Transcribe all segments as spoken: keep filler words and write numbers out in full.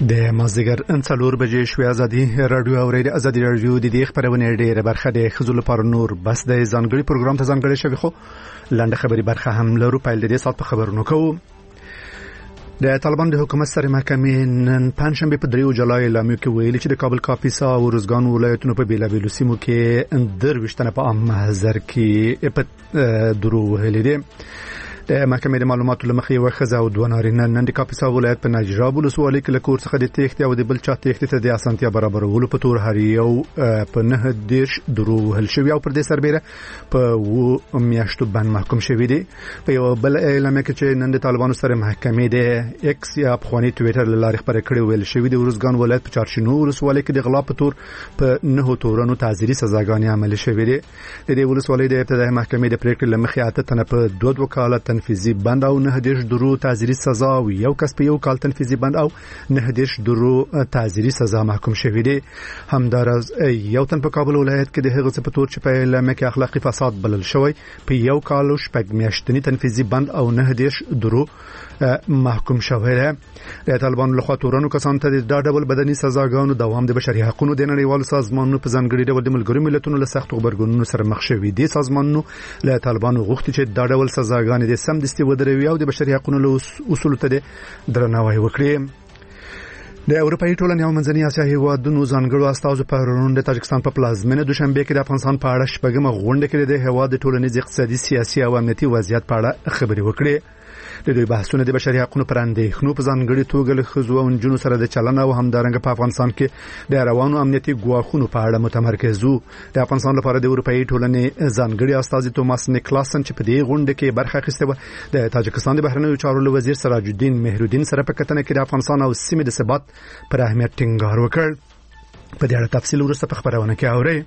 د مازدیګر څلور بجې شوې ازادي رادیو اورېد ازادي رادیو د دې خبرونه ډېره برخه د خزو لپاره نور بس د ځانګړي پروګرام ته ځانګړي شوی خو لاندې خبري برخه هم لرو په دې سات په خبرونو کوو. د طالبان د حکومت سره محکمې نن پنځشنبه په دریو جولای اعلامیه کې ویلي چې د کابل کاپیسا او روزګان ولایتونو په بیلابیلو سیمو کې درويشتنه په عام محضر کې په درو وهلې دي. د محکمې د معلوماتو لمخې یو ښځه او دوه نارینه نن د کاپیسا ولایت په نجراب ولسوالۍ کې له کور څخه د تېښتې او د بل چا تېښتې ته د اسانتیا برابرولو په تور هر یو په نه دېرش درو وهل شوي او پر دې سربیره په اووه میاشتو بند محکوم شوي دي. په یو بل اعلامیه کې چې نن د طالبانو سره محکمې د ایکس یا پخواني ټویټر له لارې خپره کړې ویل شوي د روزګان ولایت په چارشینو ولسوالۍ کې د غلا په تور په نهو تورنو تعزیري سزاګانې عملي شوي دي. د دې ولسوالۍ د ابتدایي محکمې د پریکړې له مخې اته تنه په دوه دوه کاله تنفیذي بند او نه دیش درو تعزیري سزا او یو کس په یو کال تنفیذي بند او نه دیش درو تعزیري سزا محکوم شوی دی. همدارز یو تن په کابل ولایت کې د هغه څه په تور چې په اعلامیه کې اخلاقی فساد بلل شوی په یو کال شپږ میاشتنی تنفیذي بند او نه دیش درو محکوم شوی دی. د طالبانو لخوا تورانو کسان ته د ډول بدني سزاګانو دوام د بشري حقوقو د نړیوالو سازمانونو په ځانګړي ډول د ملګرو ملتونو له سختو خبرګونونو سره مخ شوي دي. سازمانونو له طالبانو غوښتي چې د ډول سزاګانې د سمدستي ودروي او د بشري حقوقو له اصولو ته درناوی وکړي. د اروپאי ټولنې او منځنۍ اسیا هیوادونو ځانګړو استازو په پرون د تاجکستان په پلازمینه دوشنبه کې د افغانستان په اړه شپږمه غونډه کې د هیواد د ټولنیز اقتصادي سیاسي او امنیتي وضعیت په اړه خبرې وکړي. د دوی بحثونه د بشري حقوقو پر اندېښنو په ځانګړي توګه له ښځو او نجونو سره د چلن او همدارنګه په افغانستان کې د روانو امنیتي ګواښونو په اړه متمرکز وو. د افغانستان لپاره د اروپאי ټولنې ځانګړي استازي توماس نیکلاسن چې په دې غونډه کې برخه اخیسته و د تاجکستان د بهرنیو چارو وزیر سراج الدین مهرالدین سره په کتنه کې د افغانستان او سیمې د ثبات پر اهمیت ټینګار وکړ. په دې اړه تفصیل وروسته په خبرونه کې اورئ.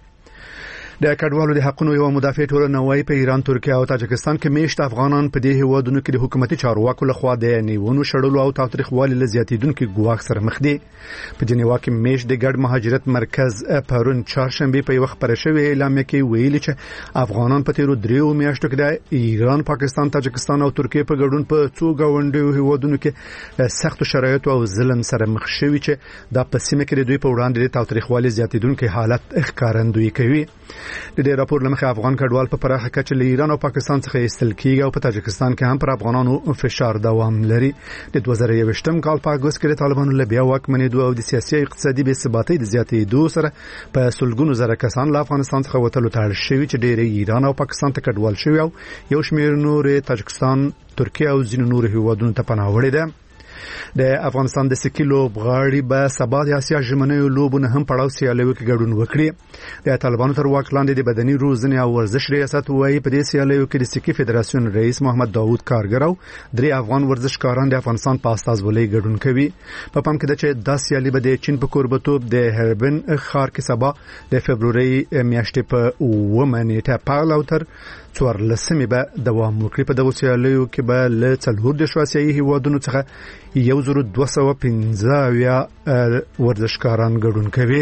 د کډوالو د حقوقو یو مدافع ټولنه وايي په ایران، ترکیه او تاجکستان کې میشت افغانان په دې هیوادونو کې د حکومتي چارواکو لخوا د نیونو شړلو او تاوتریخوالي له زیاتیدونکو ګواښ سره مخ دي. په جنیوا کې میشت د ګډ مهاجرت مرکز پرون چهارشنبه په یو خبره شوې اعلامیه کې ویلي چې افغانان په تیرو دریو میاشتو کې د ایران، پاکستان، تاجکستان او ترکیه په ګډون په څو گاونډیو هیوادونو کې سخت شرایط او ظلم سره مخ شوي چې د پسیمه کې د دوی په وړاندې د تاوتریخوالي زیاتیدونکو حالت ښکارندویي کوي. د دې راپور لمخې افغان کډوال په پراخه کچه له ایران او پاکستان څخه ایستل کیږي او په تاجکستان کې هم پر افغانانو فشار دوام لري. د دوه زره یوویشتم کال په اګوست کې د طالبانو له بیا واکمنېدو او د سیاسي او اقتصادي بې ثباتۍ د زیاتېدو سره په سلګونو زره کسان له افغانستان څخه وتلو ته اړ شوي چې ډېر ایران او پاکستان ته کډوال شوي او یو شمېر نور تاجکستان، ترکیه او ځینو نور هیوادونو ته پناه وړي دي. د افغانستان د سکی لوبغاړي به سبا د اسیا ژمنیو لوبو نه هم پړاو سیالیو کې ګډون وکړي. د طالبانو تر واک لاندې د بدني روزنې او ورزش ریاست وایي په دې سیالیو کې د سکی فدراسیون رئیس محمد داوود کارګر او درې افغان ورزشکاران د افغانستان په استازولۍ ګډون کوي. په پام کې ده چې د سیالي به د چین په کوربتوب د هربن ښار کې سبا د فبروري میاشتې په اوومه نیټه پیل او تر څوارلسمې به دوام وکړي. په دغو سیالیو کې به له څلور دېرشو اسیایي هیوادونو څخه یو زر دوه سوه پنځه اویا ورزشکاران ګډون کوي.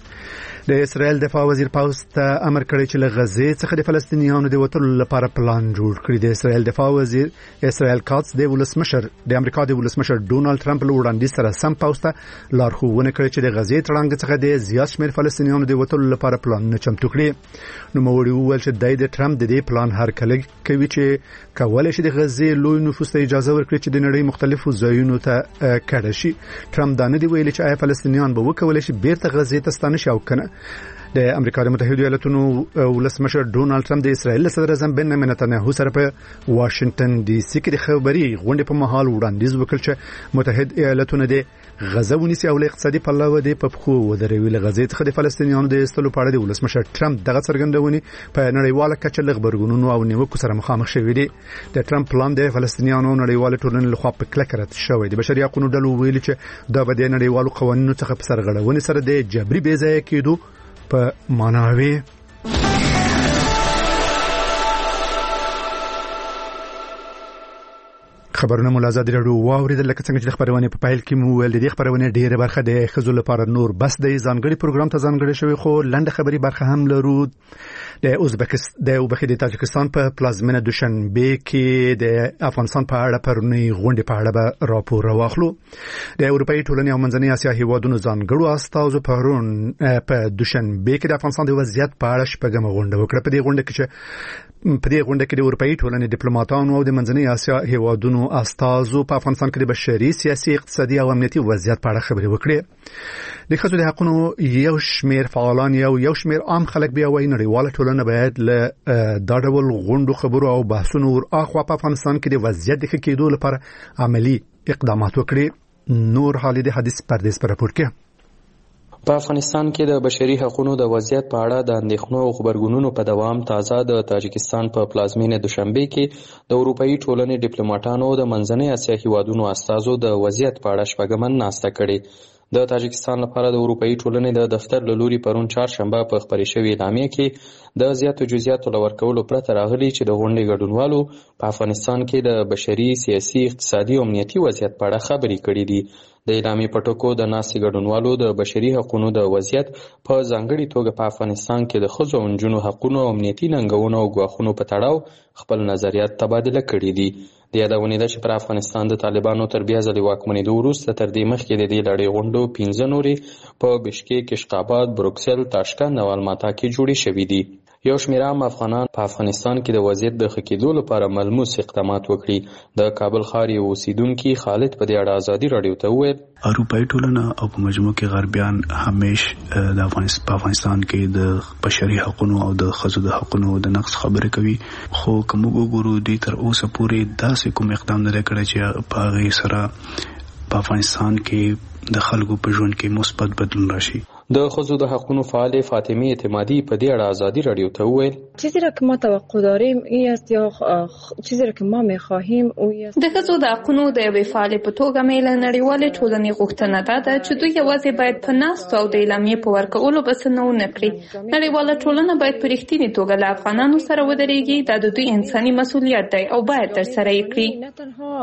د اسرائیل دفاع وزیر پاوز ته امر کړی چې له غزې څخه د فلسطینیانو د وټلو لپاره پلان جوړ کړي. د اسرائیل دفاع وزیر اسرائیل کاتس د ولسمشر د امریکا د ولسمشر ډونالد ټرمپ له وړاندیز سره سم پاوز ته لارښوونه کړې چې د غزې تړانګ څخه د زیات شمېر فلسطینیانو د وټلو لپاره پلانونه چمتو کړي. نو موړي وویل چې د ټرمپ د دې پلان هر کله کوي چې کولای شي د غزې لوی نفوس ته اجازه ورکړي چې د نړۍ مختلفو ځایونو ته کډه شي. ټرمپ دا نه دی ویلي چې آیا فلسطینیان به وکولای شي بیرته غزې ته ستانه شي او کنه. د امریکا د متحده ایالاتونو ولسمشر ډونالد ټرمپ د اسرائیل صدر اعظم بنیامین نتنیاهو سره په واشنگټن ډي سي کې د خبري غونډې په مهال وړاندیز وکړ چې متحده ایالاتونه د غزه ونیسي او له اقتصادي پلوه د پخو ودروي. له غزې څخه د فلسطینیانو د ایستلو په اړه د ولسمشر ټرمپ دغه څرګندونې په نړیواله کچه له خبرګونونو او نیوکو سره مخامخ شوې دي. د ټرمپ پلان د فلسطینیانو نړیواله ټولنې لخوا په کلکه رد شوی دی. بشري حقوقو ډلو ویلي چې دا به د نړیوالو قوانینو څخه په سرغړونې سره د جبري بې ځایه کېدو په معناوي. خبرونه مو آزاد رادیو واوریدل لکه څنګه چې د خبرونه په پایل کې مو ول د خبرونه ډیره برخه د خزو لپاره نور بس د ځانګړي پروګرام ته ځانګړي شوی خو لنډه خبري برخه هم لرو د ازبکستان د وبخې د تاجکستان په پلازمینه دوشنبه کې د افغانستان په اړه پرونی غونډه په اړه به راپور واخلو د اروپאי ټولنې او منځنۍ اسیا هیوادونو ځانګړو استازو پرون په دوشنبه کې د افغانستان د وضعیت په اړه شپږم غونډه وکړه. په دې غونډه کې چې په دې غونډه کې د اروپאי ټولنې ډیپلوماټانو او د منځنۍ اسیا هیوادونو استازو په افغانستان کې د بشري سیاسي اقتصادي او امنیتي وضعیت په اړه خبرې وکړې. د ښځو د حقوقو یو شمېر فعالان یو یو شمېر عام خلک بیا وایي نړیواله ټولنه باید له دا ډول غونډو خبرو او بحثونو ورخوا په افغانستان کې د وضعیت د ښه کېدو لپاره عملی اقدامات وکړي. نور حالي د حدیث پردیس پر راپور کې په افغانستان کې د بشري حقوقو د وضعیت په اړه د اندېښنو او خبرګونونو په دوام تازه د تاجکستان په پلازمینه دوشنبه کې د اروپאי ټولنې ډیپلوماټانو او د منځنۍ اسیا هیوادونو استازو د وضعیت په اړه شپږم ناسته کړې. د تاجکستان لپاره د اروپאי ټولنې د دفتر له لوري پرون چهارشنبه په خپرې شوې اعلامیه کې د زیاتو جزئیاتو له ورکولو پرته راغلي چې د غونډې ګډونوالو په افغانستان کې د بشري سیاسي اقتصادي او امنیتي وضعیت په اړه خبرې کړې دي. د اعلامیې په ټکو د ناستې ګډونوالو د بشري حقوقو د وضعیت په ځانګړي توګه په افغانستان کې د ښځو او نجونو حقوقو او امنیتي ننګونو او ګواښونو په تړاو خپل نظریات تبادله کړي دي. د یادونې ده چې پر افغانستان د طالبانو تر بیا ځلې واکمنېدو وروسته تر دې مخکې د دې لړۍ غونډو پنځه نورې په بشکیک، اشقاباد، بروکسل، تاشکند او الماتا کې جوړې شوې دي. یو شمېر عام افغانان په افغانستان کې د وضعیت د ښه کېدو لپاره ملموس اقدامات وکړي. د کابل ښار یو اوسیدونکي خالد په دې اړه ازادي راډیو ته وویل اروپאי ټولنه او په مجموع کې غربیان همیش د افغانستان په افغانستان کې د بشري حقوقو او د ښځو د حقوقو د نقض خبرې کوي، خو کوم وګورو دي تر اوسه پورې داسې کوم اقدام نه کړی چې په هغه سره په افغانستان کې د خلکو په ژوند کې مثبت بدلون راشي. د ښځو د حقوقو فعال فاطمه اعتمادی په دې اړه ازادي راډیو ته وویل چیزی را که ما توقع داریم این است یا چیزی را که ما می‌خواهیم او است. د ښځو د حقوقو د یوې فعالې په توګه مې له نړیوالې ټولنې غوښتنه ده ده چې دوی یوازې باید په ناستو او د اعلامیې په ورکولو بس نه ونه کړي. نړیواله ټولنه باید په رښتینې توګه له افغانانو سره ودرېږي. دا د دوی انساني مسؤلیت دی او باید ترسره یې کړي. نه تنها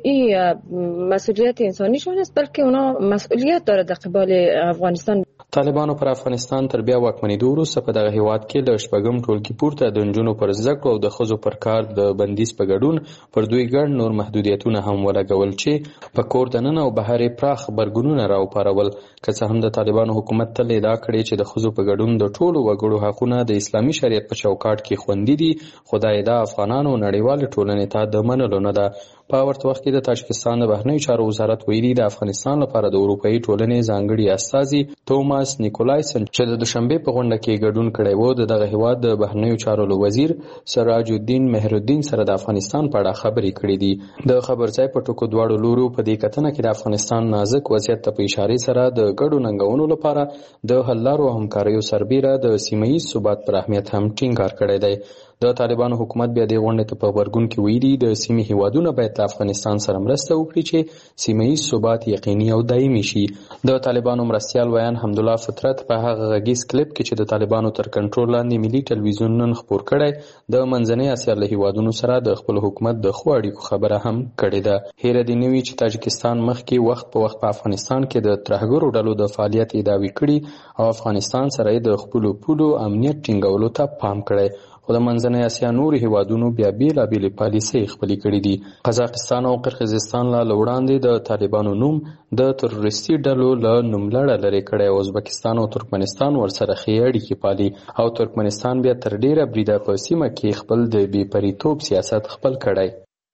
این مسئولیت انسانیشون است بلکه اونا مسئولیت داره در قبال افغانستان. طالبانو پر افغانستان تر بیا واکمنېدو وروسته په دغه هیواد کې له شپږم ټولګي پورته د نجونو پر زده کړو او د ښځو پر کار د بندیز په ګډون پر دوی ګڼ نور محدودیتونه هم ولګول چې په کور دننه او بهر یې پراخ غبرګونونه راوپارول. که څه هم د طالبانو حکومت تل ادعا کړې چې د ښځو په ګډون د ټولو وګړو حقونه د اسلامي شریعت په چوکاټ کې خوندي دي، خو دا ادعا افغانانو نړیوالې ټولنې ته د منلو نه ده. په ورته وخت کې د تاجکستان د بهرنیو چارو وزارت ویلي د افغانستان لپاره د اروپאי ټولنې ځانګړي استازي توماس نیکولایسن چې د دوشنبه په غونډه کې ګډون کړی و د دغه هیواد د بهرنیو چارو وزیر سراج الدین مهرالدین سره د افغانستان په اړه خبرې کړې دي. د خبرځای په ټکو دواړو لورو په دې کتنه کې د افغانستان نازک وضعیت ته په اشاره سره د ګډو ننګونو لپاره د حل لارو او همکاریو سربیره د سیمه ییز ثبات پر اهمیت هم ټینګار کړی دی. د طالبانو حکومت بیا د غونډې ته په غبرګون کې ویلي د سیمې هیوادونه باید له افغانستان سره مرسته وکړي چې سیمه ییز ثبات یقیني او دایمي شي. د طالبانو مرستیال ویان حمدالله فطرت په هغه غږیز کلیپ کې چې د طالبانو تر کنټرول لاندې ملي ټلویزیون نن خپور کړی د منځنۍ اسیا له هیوادونو سره د خپل حکومت د ښو اړیکو خبره هم کړې ده. هیره دې نه وي چې تاجکستان مخکې وخت په وخت په افغانستان کې د ترهګرو ډلو د فعالیت ادعاوې کړي او افغانستان سره یې د خپلو پولو امنیت ټینګولو ته پام کړی، خو د منځنۍ اسیا نورو هیوادونو بیا بېلابېلې پالیسۍ خپلې کړې دي. قزاقستان او قرغیزستان لا له وړاندې د طالبانو نوم د تروریستي ډلو له نوملړه لرې کړی او ازبکستان او ترکمنستان ورسره ښې اړیکې پالي او ترکمنستان بیا تر ډېره بریده په سیمه کې خپل د بې پریتوب سیاست خپل کړی.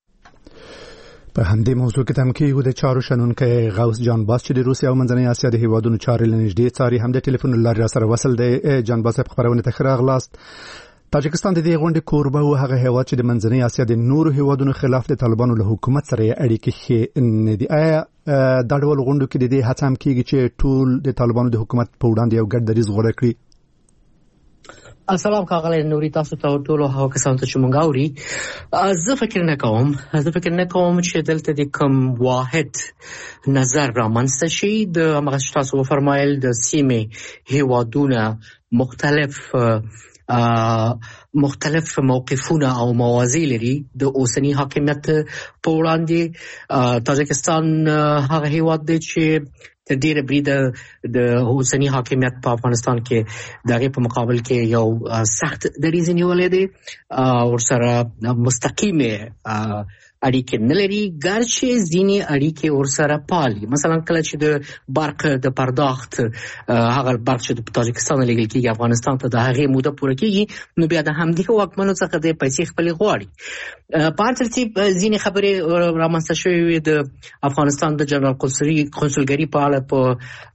په همدې موضوع کې تم کې د چارو شنونکی غوث جان باس چې د روسیا او منځنۍ اسیا د هیوادونو چارې له نږدې څاري هم د ټلیفون له لارې سره وصل دی. جان باس په خبرونه ته ښه راغلاست. تاجکستان د دې غونډې کوربه او هغه هیواد چې د منځنۍ اسیا د نورو هیوادونو خلاف د طالبانو له حکومت سره اړیکې ښې نه دي. آیا دا ډول غونډو کې د دې هڅه هم کېږي چې ټول د طالبانو د حکومت په وړاندې یو ګډ دریځ غوره کړي؟ السلام ښاغلی نوري، تاسو ته ټولو هغو کسانو ته چې موږ اوري. زه فکر نه کوم زه فکر نه کوم چې دلته د کوم واحد نظر رامنځته شي. د هماغه چې تاسو وفرمایل د سیمې هیوادونه مختلف مختلف موقفونه او موازی لري د اوسنی حاکمیت په وړاندې. تاجکستان هغه هیواد دی چې تر ډیره بریده د اوسنی حاکمیت په افغانستان کې دغه په مقابل کې یو سخت دریځ نیولې دی او سره مستقیمه اړیکې نه لري، ګرچې ځینې اړیکې ورسره پالي. مثلا کله چې د برق د پرداخت هغه برق چې د تاجکستان لګل کېږي افغانستان ته د هغې موده پوره کېږي، نو بیا د همدې واکمنو څخه د پیسې خپلې غواړي. په هر ترتیب ځینې خبرې رامنځته شوې وې د افغانستان د جنرال قونسلګري په اړه په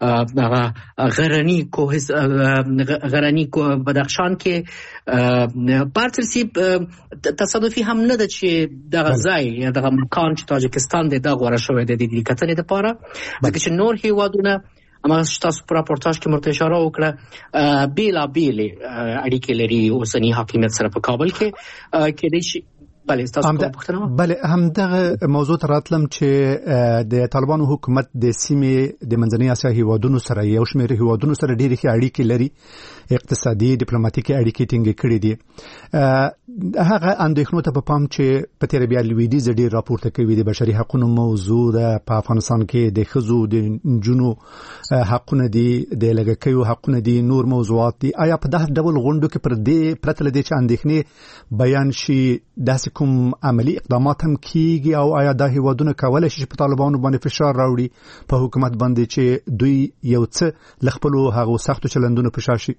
غرني کوه غرني بدخشان کې. په هر ترتیب تصادفي هم نه ده چې دغه ځای یا دغه مکان چې تاجکستان دی دا غوره شوی دی د دې کتنې لپاره، ځکه چې نور هیوادونه اما تاسو په راپورتاژ کې مرته اشاره وکړه بیلابېلې اړیکې لري اوسنی حاکمیت سره په کابل کې کېدای شي. بله تاسو په پښتنه بله همدغه موضوع ته راتلم چې د طالبانو حکومت د سیمې د منځنۍ اسیا هیوادونو سره یو شمېر هیوادونو سره ډېرې ښې اړیکې لري، اقتصادي ډیپلوماټیکي اړیکې ټینګې کړې دي. هغه اندېښنو ته په پام چې په تیر بیا لویدیځ ډېر راپورته کوي د بشري حقوقو موضوع ده په افغانستان کې، د ښځو د نجونو حقونه دي، د لږکیو حقونه دي، نور موضوعات دي. آیا په دغه ډول غونډو کې پر دې پرته له دې چې اندېښنې بیان شي داسې کوم عملی اقدامات هم کیږي او آیا دا هیوادونه کولای شي په طالبانو باندې فشار راوړي په حکومت باندې چې دوی یو څه ل خپلو هغو سختو چلندونو فشار شي؟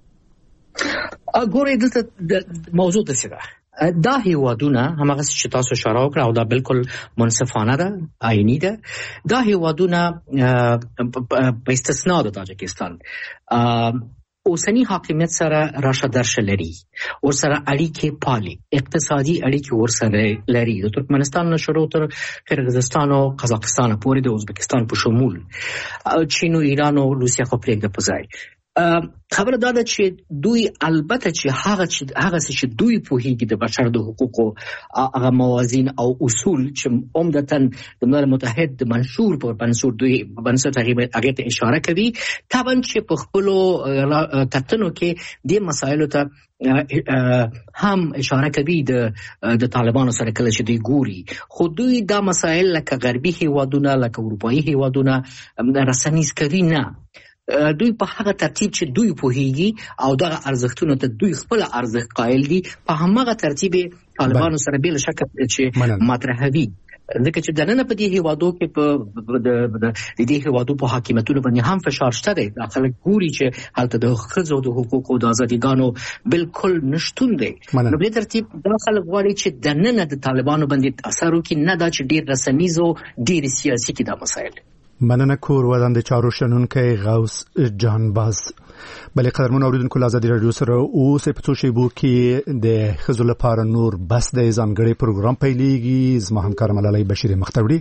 ګورې دلته موضوع داسې ده، دا هیوادونه هماغه چې تاسو اشاره وکړه او دا بالکل منصفانه ده، آئینی ده. دا هیوادونه په استثناء د تاجکستان اوسنی حاکمیت سره راشه درشه لري، ورسره اړیکې پالي، اقتصادي اړیکې ورسره لري، د ترکمنستان نه شروع تر قرغیزستان او قزاقستان پورې، د ازبکستان په شمول، چین او ایران او روسیه خو پرېږده په ځای. خبره دا ده چې دوی البته چې هغه چې هغه چې دوی پوهیږي د بشر د حقوقو هغه موازین او اصول چې عمدتاً د ملل متحد د منشور په بنسټ دوی بنسټ هغه ته اشاره کوي. طبعا چې په خپلو کتنو کې د مسایلو ته هم اشاره کوي د د طالبانو سره کله چې دوی ګوري، خو دوی دا مسایل لکه غربي هیوادونه لکه اروپایي هیوادونه رسنیز کوي نه. دوی په هغه ترتیب چې دوی پوهیږي او دغه ارزښتونو ته دوی خپل ارزښت قائل دي، په همغه ترتیب طالبانو سره بل شک چې مطرحوي. ځکه چې دننه په دې هیوادو کې په د دې هیوادو په حاکمیتونو باندې هم فشار شته دی. خلک ګوري چې هلته د ښځو د حقوقو د ازادیګانو بالکل نشتون دی. نو په دې ترتیب دا خلک غواړي چې دننه د طالبانو باندې اثر وکړي، نه دا چې ډېر رسنیز او ډېر سیاسي کې دا مسایل. مننه کور ودان د چارو شنونکي غوث جان باز. بلې قدرمن اوریدونکو له ازادي رادیو سره اوس په څو شیبو کې د ښځو لپاره نور بس د ځانګړي پروګرام پیلېږي. زما همکار ملالۍ بشیر مختوړي.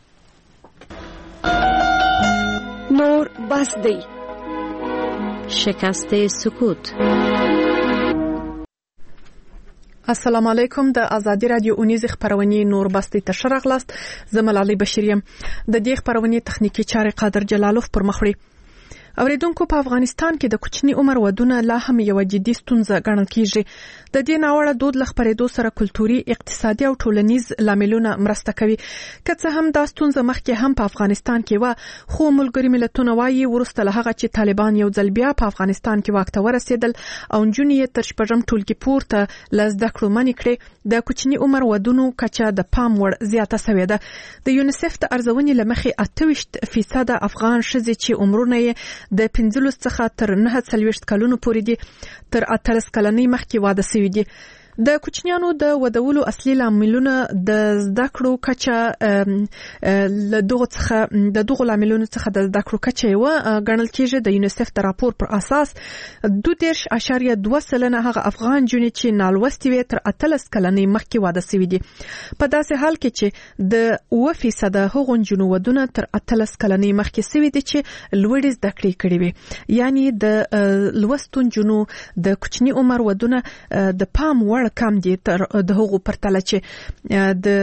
نور بس دی شکست سکوت. السلام علیکم. د ازادي رادیو اونیز خبرونه نور بستی تشرغ لاست زملالي بشریم. د دې خبرونه تخنیکی چارې قادر جلالوف پر مخ وړي. اوریدونکو په افغانستان کې د کوچني عمر ودونه لا هم یو جدي ستونزه ګڼل کیږي. د دې ناوړه دود لخبرېدو سره کلتوري، اقتصادي او ټولنیز لاملونه مرسته کوي. که څه هم دا ستونزه مخکې هم په افغانستان کې و، خو ملګری ملتونه وايي ورسته له هغه چې طالبان یو ځل بیا په افغانستان کې واک ته ورسېدل او نجونې تر شپږم ټولګي پورته له زده کړو منې کړې، د کوچني عمر ودونو کچه د پام وړ زیاته شوې ده. د یونیسف د ارزونې له مخې اته ویشت فیصد افغان ښځې چې عمرونه یې د پنځلس څخه تر نهه څلوېښت کلونو پورې دي تر اتلس کلنۍ مخکې واده شوي دي. د کوچنیانو د ودولو اصلي لاملونه د زده کړو کچه له دغه څخه د دغه لاملونو څخه د زده کړو کچه یو ګڼل کېږي. د یونیسف د راپور پر اساس دوه دېرش اعشاریه دوه سلنه هغه افغان جونې چې نالوستي وي تر اتلس کلنۍ مخکې واده شوي دي. په داسې حال کې چې د اوه فیصد هغو نجونو ودونه تر اتلس کلنۍ مخکې شوي دي چې لوړې زده کړې کړې وي. یعنی د لوستو نجونو د کوچني عمر ودونه د پام وړ ککړ کم دي تر د هغو پرتله چې د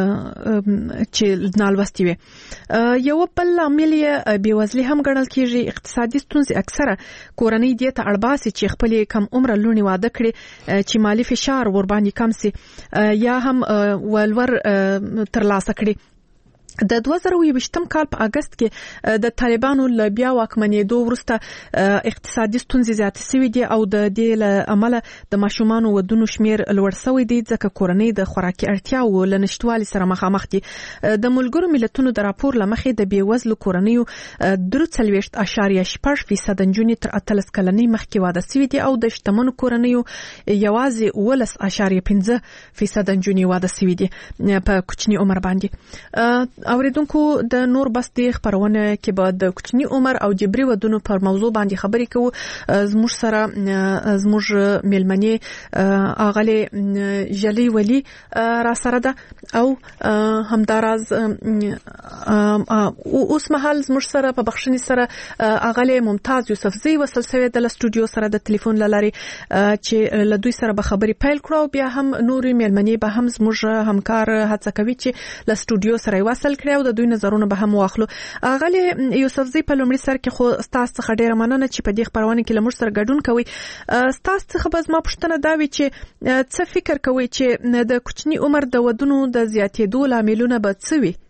چې نالوستي وي. یو بل عامل یې بیوزلي هم ګڼل کیږي. اقتصادي ستونزې اکثره کورنۍ دې ته اړباسي چې خپل کم عمر لونی واده کړي چې مالی فشار ور باندې کم سي یا هم ولور ترلاسه کړي. د دوه زره یوویشتم کال په اگست کې د طالبانو له بیا واکمنېدو وروسته اقتصادي ستونزې زیاتې شوې دي او د دې له امله د ماشومانو ودونو شمیر لوړ شوی دی ځکه کورنۍ د خوراکي اړتیاو له نشټوالي سره مخامخ دي. د ملګرو ملتونو د راپور له مخې د بیوزلو کورنیو درې څلوېښت اعشاریه شپږ فیصد نجونې تر اتلس کلنۍ مخکې واده شوي دي او د شتمنو کورنیو یوازې اوولس اعشاریه پنځه فیصد نجونې واده شوي دي په کوچني عمر باندې. اوریدونکو د نور بس د خبرونه کې به د کوچني عمر او جبري ودونو پر موضوع باندې خبرې کوو. زموږ سره زموږ ملمنې اغلی جلی ولی را سره ده او همداراز اوس مهال زموږ سره په بخښنې سره اغلی ممتاز یوسفزی وصل شوی د استودیو سره د ټلیفون لاري چې له دوی سره به خبرې پیل کړو. بیا هم نوري ملمنې به هم زموږ همکار هڅه کوي چې له استودیو سره وصل کړي او د دوی نظرونه به هم واخلو. اغلی یوسفزی په لومړي سر کې خو ستاسو څخه ډیره مننه چې په دې خبرونه کې لمر سره ګډون کوي. ستاسو څخه به زما پوښتنه دا وي چې څه فکر کوي چې د کوچني عمر د ودونو د زیاتېدو لاملونه به څه وي؟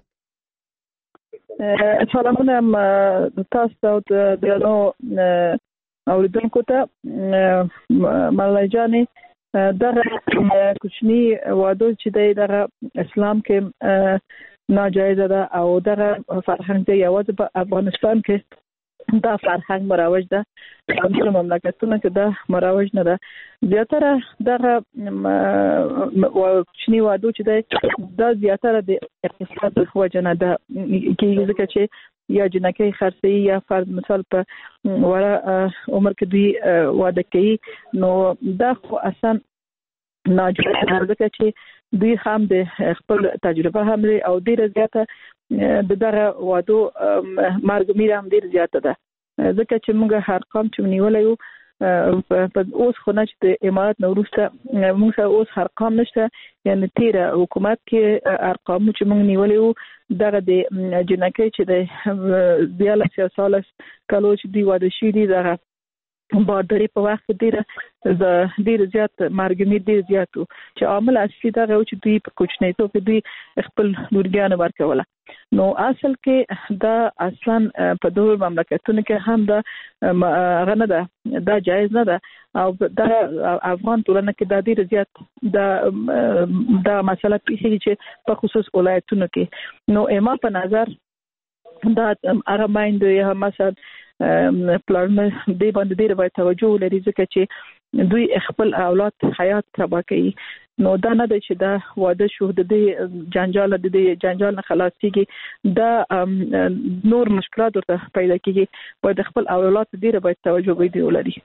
سلامونه تاسو او د درنو اوریدونکو ته. ملای جانې دغه کوچني واده چې دی دغه اسلام کې ناجایزه ده او دغه فرهنګ دی یوازې په افغانستان کې دا فرهنګ مروج ده. په مملکتونو کې دا مروج نه ده. زیاتره دغه کوچني واده چې دی دا زیاتره د اقتصاد په وجه نه ده کېږي ځکه چې یا جنکۍ خرڅي یا فرض مثال په وړه عمر کې دوی واده کوي نو دا خو اصلا ناجایزه ده ځکه چې دوی هم د خپل تجربه هم لري او ډیره زیاته د دغه وادو مرګ میره هم ډیره زیاته ده ځکه چې موږ هر قوم چې نیولای یو په اوس خو نه چې د امارات نو وروسته موږ سره اوس هر قوم نشته یعنی تیر حکومت کې ارقام چې موږ نیولای یو دغه د جنکۍ چې د دیالس یا سالس کالو چې دی واده شي دي دغه بادري په وخت ډیره د ډیر زیات مرګ ډیر زیات چې عامل اصلي دغه چې دوی په کوچنیتوب کې دوی خپل لورګانو ورکوله. نو اصل کې دا اصلا په دوه مملکتونو کې هم دا غنه ده دا جایز نه ده او دا افغان ټولنه کې دا ډیر زیات دا دا مسله پیښیږي چې په خصوص ولایتونو کې. نو اما په نظر دا هغه مایند یا مثلا پلان دی باندې ډیر باید توجه ولري ځکه چې دوی خپل اولاد حیات تباہ کوي. نو دا نه ده چې دا واده شو د دې جنجال د دې جنجال نه خلاصيږي دا نور مشکلات ورته پیدا کیږي. باید خپل اولاد ډیر باید توجه ولري.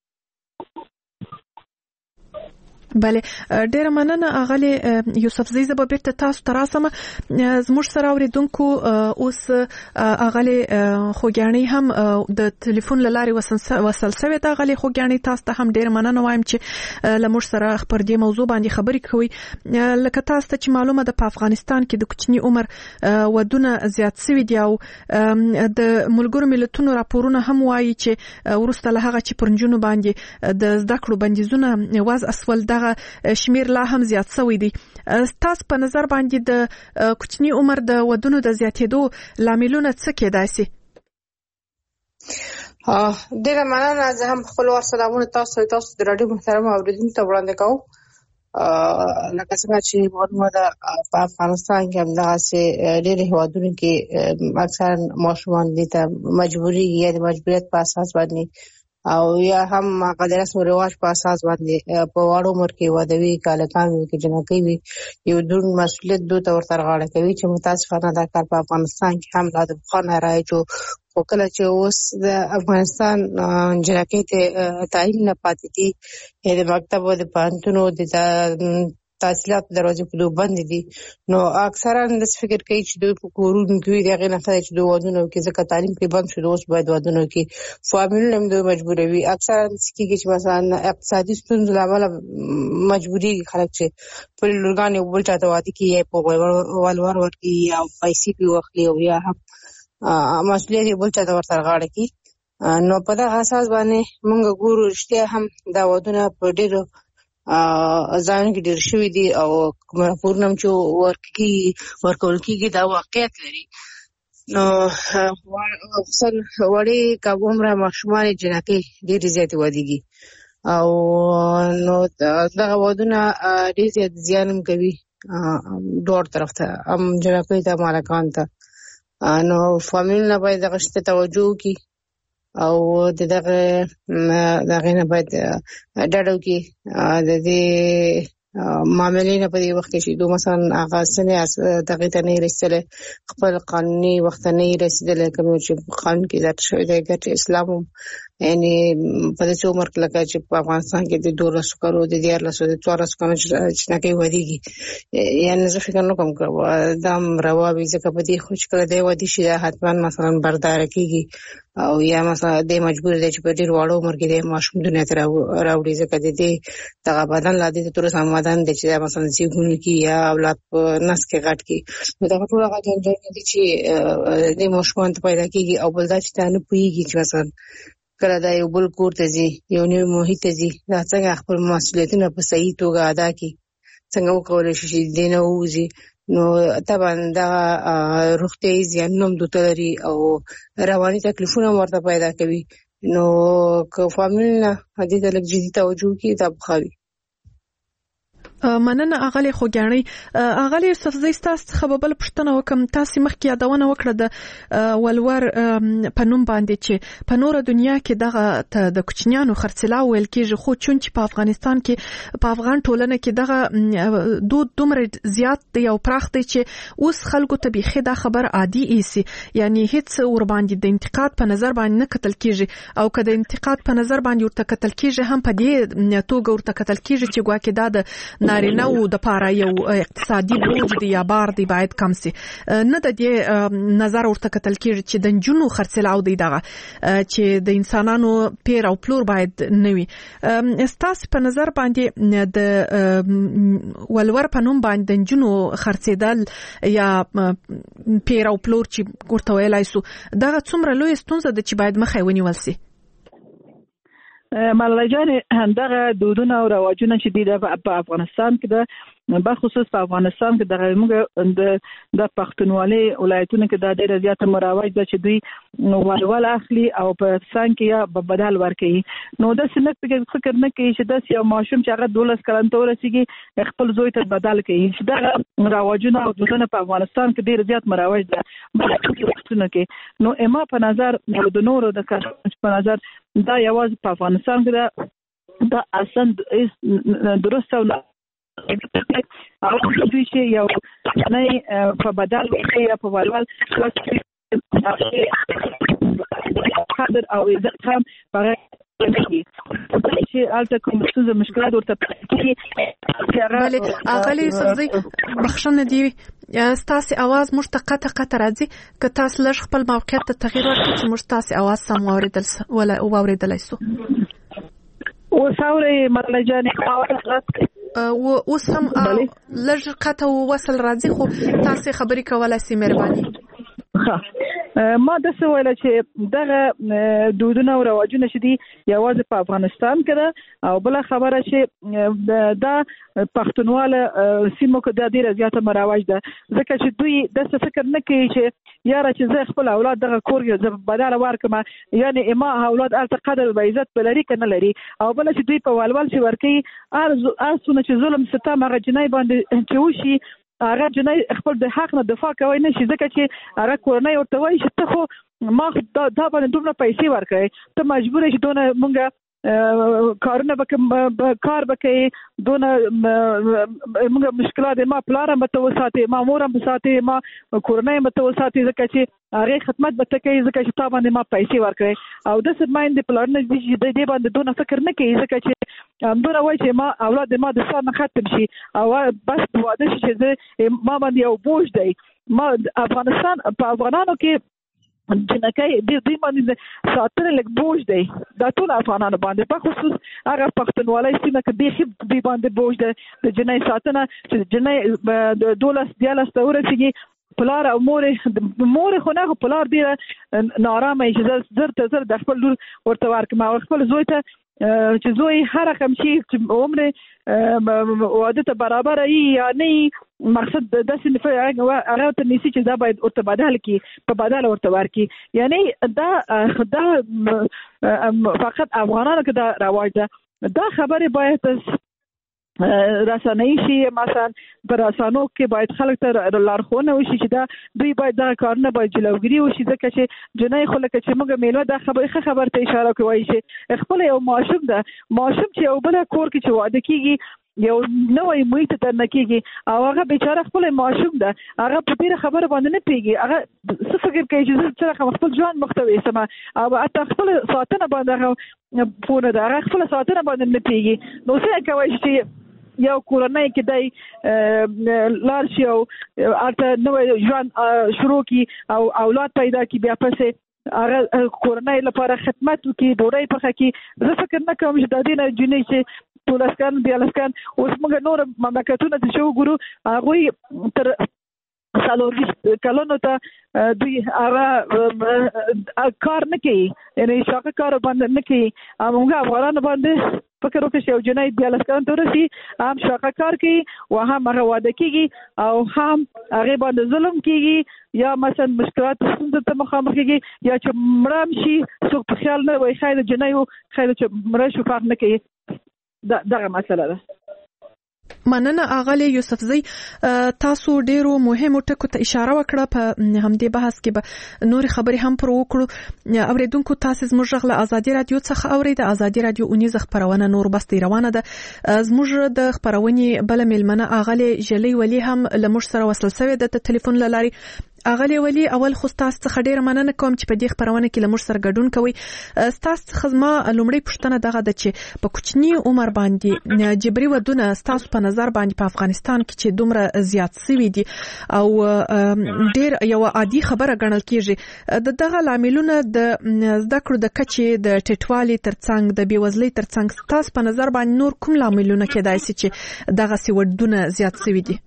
بله ډیره مننه اغلی یوسفزی زه به بیرته تاسو ته راسم. زموږ سره اوریدونکو اوس اغلی خوګیانی هم د ټلیفون له لارې وصل شوی د اغلی خوګیانی تاسو ته هم ډیره مننه وایم چې له موږ سره خبر دې موضوع باندې خبرې کوي. لکه تاسو ته چې معلومه ده په افغانستان کې د کوچني عمر ودونه زیات شوي دي او د ملګرو ملتونو راپورونه هم وایي چې وروسته له هغه چې پر نجونو باندې د زده کړو بندیزونه وضع اسول دغه شمیر لا هم زیات شوی دی. تاسو په نظر باندې د کوچني عمر د ودونو د زیاتېدو لاملونه څه کېدای شي؟ ډیره مننه. زه هم خپل ورسلامونه تاسو تاسو د رادیو محترم اوریدونکو ته وړاندې کوم. لکه څنګه چې معلومه ده په افغانستان کې هم دغسې ډېرې هېوادونو کې اکثرا ماشومان دې ته مجبوري یا د مجبوریت په اساس باندې او یا هم هغه د رسم و رواج په اساس باندې په واړو عمر کې واده وي که هلکان وي که جنکۍ وي یو دروند مسؤلیت دوی ته ورته رغاړه کوي چې متاسفانه دا کار په افغانستان کې هم لا د پخوا نه رایج و. خو کله چې اوس د افغانستان جنکۍ ته تعلیم نه پاتې دي یا د مکتب او د پوهنتونو د تحصیلات دروازې په دوی بند دي. نو اکثرا د فکر کوي چې دوی په کورونو کې د هغې نه ښه چې دوی ودونه وکړي، ځکه تعلیم پرې بند شو، اوس باید ودونه وکړي. فامیلونه هم دوی مجبوروي. اکثرا داسې کېږي چې مثلا اقتصادي ستونزو له امله مجبورېږي خلک چې خپلې لورګانې یو بل چا ته واده کړي، یا په ولور ورکړي، یا پیسې پرې واخلي، او یا هم مسؤلیت یو بل چا ته ورسره غاړه کړي. نو په دغه اساس باندې موږ ګورو رښتیا هم دا ودونه په ډېرو ځایونو کې ډېر شوي دي، او کوم راپورونه هم چې ورکول کېږي دا واقعیت لري. نو خصوصا وړې کم عمره ماشومانې جنکۍ ډېرې زیاتې ودېږي، او نو دغه ودونه ډېر زیات زیان هم کوي دواړو طرف ته، هم جنکۍ ته هم هلکانو ته. نو فامیلونه باید دغه شي ته توجه وکړي، او د دغه دغه نه باید ډډه وکړي د دې معاملې نه په دې وخت کې چې دوی مثلا هغه سنې دغې ته نه یې رسېدلی، خپل قانوني وخت ته نه یې رسېدلی، کوم چې قانون کې ذات شوی دی. ګټې اسلام هم یعنې په داسې عمر کې لکه چې په افغانستان کې د دولسو کالو د دیارلسو د څوارلسو کالو جنکۍ ودېږي، یعنې زه فکر نه کوم دا هم روا وي، ځکه په دې خو چې کله دی ودې شي دا حتما مثلا برداره کېږي، او یا مثلا دی مجبور دی چې په ډېر واړه عمر کې دی ماشوم دنیا ته راوړي، ځکه د دې دغه بدن لا دې ته تر اوسه آمادن دی چې مثلا زیږون کړي یا اولاد په نس کې غټ کړي. نو دغه ټول هغه جنجالونه دي چې دې ماشومانو ته پیدا کېږي، او بل دا چې دا نه پوهېږي چې مثلا کله دا یو بل کور ته ځي، یو نوی محیط ته ځي، دا څنګه خپل مسؤلیتونه په صحیح توګه ادا کړي، څنګه وکولی شي چې دې نه ووځي. نو طبعا دغه روغتیایي زیانونه هم دوی ته لري، او رواني تکلیفونه هم ورته پیدا کوي. نو که فامیلونه دې ته لږ جدي توجه وکړي دا به ښه وي. مننه اغلی خوګیاڼۍ. اغلی یوسفزۍ ستاسو څخه به بل پوښتنه وکم. تاسو مخکې یادونه وکړه د ولور په نوم باندې چې په نوره دنیا کې دغه د کوچنیانو خرڅلاو ویل کېږي، خو چون چې په افغانستان کې په افغان ټولنه کې دغه دود دومره زیات دی او پراخ دی چې اوس خلکو ته بیخي دا خبر عادي ایسي، یعنی هیڅ ور باندې د انتقاد په نظر باندې نه کتل کېږي، او که د انتقاد په نظر باندې ورته کتل کېږي هم په دې توګه ورته کتل کېږي چې ګواکې دا د نارینه و د پاره یو اقتصادي بوج دی یا بار دی باید کم سي، نه د دې نظر ورته کتل کېږي چې د نجونو خرڅلاو دی دغه چې د انسانانو پیر او پلور باید نه وي. ستاسو په نظر باندې د ولور په نوم باندې د نجونو خرڅېدل یا پیر او پلور چې ورته ویلای سو دغه څومره لوی ستونزه ده چې باید مخه ونیول سي؟ ملالۍ جانې دغه دودونه او رواجونه چې دي په افغانستان کې ده، بخصوص په افغانستان کې دغه موږ د پښتونولۍ ولایتونو کې دا ډېره زیاته مروج ده چې دوی ولور اخلي او په سان کې یا بدل ورکوي. نو داسې نه فکر نه کوي چې داسې یو ماشوم چې هغه دولس کلن ته ورسېږي خپل زوی ته بدل کوي. دغه رواجونه او دودونه په افغانستان کې ډېر زیات مروج ده وختونو کې. نو اما په نظر د نورو د کسانو په نظر دا یوازې په افغانستان کې ده، دا اصلا درست او او دوی چې یو نه په بدل یا په ولول قدر او عزت هم برای چې البته کوم څه مشکلات ورته کوي. بله اغلی یوسفزۍ بخښنه دی ستاسو आवाज موږ ته قطع قطع راځي، که تاسو لږ خپل موقعیت ته تغییر ورکړئ چې موږ تاسو आवाज سم واوریدل ولا واوریدلای شو. اوس اورئ ملالۍ جانې؟ اوس هم لږ قطع وصل راځي، خو تاسو خبرې کولای شئ مهرباني. ما داسې ویله چې دغه دودونه او رواجونه چې دي یوازې په افغانستان کې ده، او بله خبره چې دا پښتونواله سیمو کې دا ډېره زیاته مروج ده، ځکه چې دوی داسې فکر نه کوي چې یاره چې زه خپل اولاد دغه کور زه بدله ورکړم، یعنې اما اولاد هلته قدر به عزت به لري که نه لري. او بله چې دوی په ولول چې ورکوي هر څونه چې ظلم ستم هغه جنۍ باندې چې وشي هغه جنۍ خپل د حق نه دفاع کوي نه شي، ځکه چې هغه کورنۍ ورته وایي چې ته خو ما دا باندې دومره پیسې ورکړې، ته مجبور یې چې دونه مونږ کارونه به کار بکې دونه موږ مشکلات ما پلار مته وساتي ما مور هم ساتي ما کورنۍ مته وساتي ځکه چې هغه خدمت به تکي ځکه چې تا باندې ما پیسې ورکړې او د سماین د پلان د دې باندې دونه فکر نه کوي ځکه چې همدغه وایي چې ما اولاد ما د سر نه ختم شي او بس واده شي چې ما باندې یو بوج دی ما افغانستان په افغانانو کې جنکای د دې باندې ساتل لګ بوج دی دا ټول افغانانو باندې په خصوص هغه پښتونولۍ سیمه کې به دې باندې بوج دی د جنای ساتنه چې جنای د دولس دیالس تورسيږي پلار او مور مور خو نه پلار دی نارامه چې زر ته زر د خپل لور ورته ورکم او خپل زوی ته چې زوی هر رقم شي چې عمر واده ته برابر ای یا نه مقصد د سنفه هغه ته نيسي چې دا باید ورته بدل کی په بدل ورته ورکی یعنی دا دا فقط افغانانو کې دا رواج ده دا خبره باید رسنۍ شي مثلا پر رسنو کې باید خلک ته لارښوونه وشي چې دا دوی باید دا کارونه باید جلوګیری وشي ځکه چې جنۍ خلک چې موږ میلو دا خبره خبر ته اشاره کوي چې خپل یو ماشوم ده ماشوم چې یو بل کور کې چې واده کیږي یو نوې موږ ته نکېږي او هغه بیچاره خپل ماشوم ده هغه په دې خبره باندې نه پیږي هغه څه فکر کوي چې څنګه خپل ځوان محتوي سم او حتی خپل ساتنه باندې پونه ده هغه خپل ساتنه باندې نه پیږي نو څه کوي چې یو کورنۍ کې دای لار شي او البته نو ژوند شروع کی او اولاد پیدا کی بیا پسې هغه کورنۍ لپاره خدمت وکي ډوډۍ پخه کی زه فکر نه کوم چې د دې نه جنې چې ټولسکان بیالسکان اوس موږ نور مملکتونه چې شو ګورو هغه تر سالوري کلونو ته دوی هغه کار نه کوي یعنی شاکه کار باندې نه کوي موږ افغانان باندې فکر وکړئ چې یو جنۍ بیالسکان تورسي هم شاکه کار کوي او هم هغه واده کیږي او هم هغه باندې ظلم کیږي یا مثلا مشکلات څنګه ته مخامخ کیږي یا چې مړام شي څوک په خیال نه وای خیر جنۍ خیر چې مړ شو فرق نه کوي دا دغه مسله ده. مننه اغلی یوسفزی تاسو ډیرو مهمو ټکو ته اشاره وکړه په همدې بحث کې به نور خبرې هم پر وکړو. اوریدونکو تاسو زموږ غږ له ازادي رادیو څخه اورئ. د ازادي رادیو اونیز خبرونه نور بستي روانه ده. زموږ د خبرونې بل ملمنه اغلی جلی ولی هم لمر سره وصل شوی د ټلیفون لاري. اغلی ولی اول خو تاسو څخه ډیر مننه کوم چې په دې خبرونه کې لمر سره ګډون کوي. تاسو خدمه لومړی پښتنه دغه د چې په کوچنی عمر باندې جبري ودونه تاسو په نظر باندې په افغانستان کې چې دومره زیات سوي دي او ډیر یو عادي خبره ګڼل کیږي د دغه لاملونه د زده کړو د کچې د ټټوالي ترڅنګ د بیوزلۍ ترڅنګ تاسو په نظر باندې نور کوم لاملونه کېدای شي چې دغه سی ودونه زیات سوي دي؟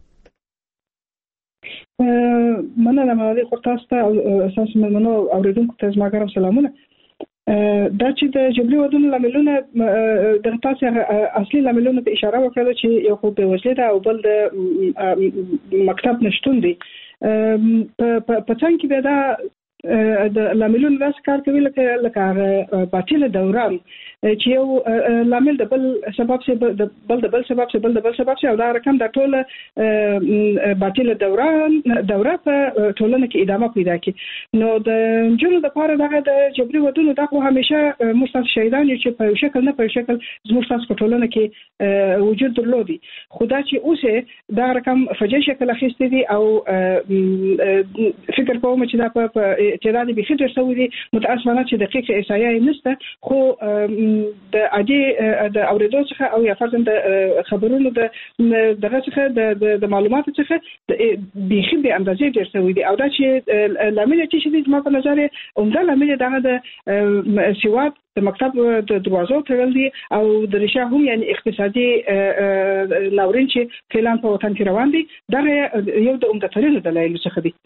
مننه مالي خورتاسته او اساس مننه اوریدونکو ته زما ګرم سلامونه. دا چې د جبري ودونو لاملونه د تاسو اصلي لاملونه ته اشاره وکړه چې یو خو به وجلې ده او بل د مکتب نشټون دي په څنګه کې دا د لاملونو داس کار کوي لکه لکه باطل دوران چې یو لامل د بل سبب څخه د بل د بل سبب څخه بل د بل سبب څخه دا رقم د ټول باطل دوران دوره په ټولنه کې ادامه پیدا کوي. نو د جنو د پاره دغه د جبري ودونو دا خو همیشه مستث شهیدان چې په شکل نه په شکل زموږ تاسو په ټولنه کې وجود درلودي. خدا چې اوسه دا رقم فجې شکل اخیستي دي او فکر کوم چې دا په اعتراض به خطر سوي متاسفانه چې دقیقه احصایه نشته خو د عادي د اوریدو څخه او یا فرضاً د خبرونو د دغه څخه د معلوماتو څخه به خبره اندازې ډیر سوي دي او دا چې لامل چې دې ما په نظر عمده لامل دغه د سواد د مکتب د دروازو تړل دي او د رشا هم یعنی اقتصادي ناورین چې فعلا په وطن کې روان دي دا یو د عمده ترینو دلایل څخه دي.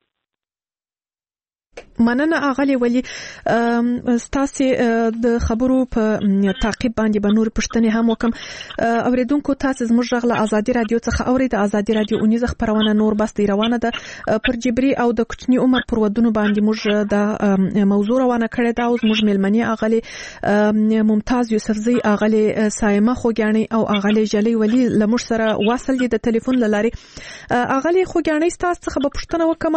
مننه اغلی ولی ستاسو د خبرو په تعقیب باندې به نور پښتنې هم وکم. اوریدونکو تاسو زموږ غږ له ازادي رادیو څخه اورئ. د ازادي رادیو اونیز خبرونه نور بستي روانه ده پر جبري او د کوچنی عمر پر ودونو باندې موږ د موضوع روانه کړې ده او زموږ ملمنې اغلی ممتاز یوسفزی اغلی سایمه خوګانی او اغلی جلی ولی لمر سره واصل دي د ټلیفون لاري. اغلی خوګانی تاسو څخه به پښتنه وکم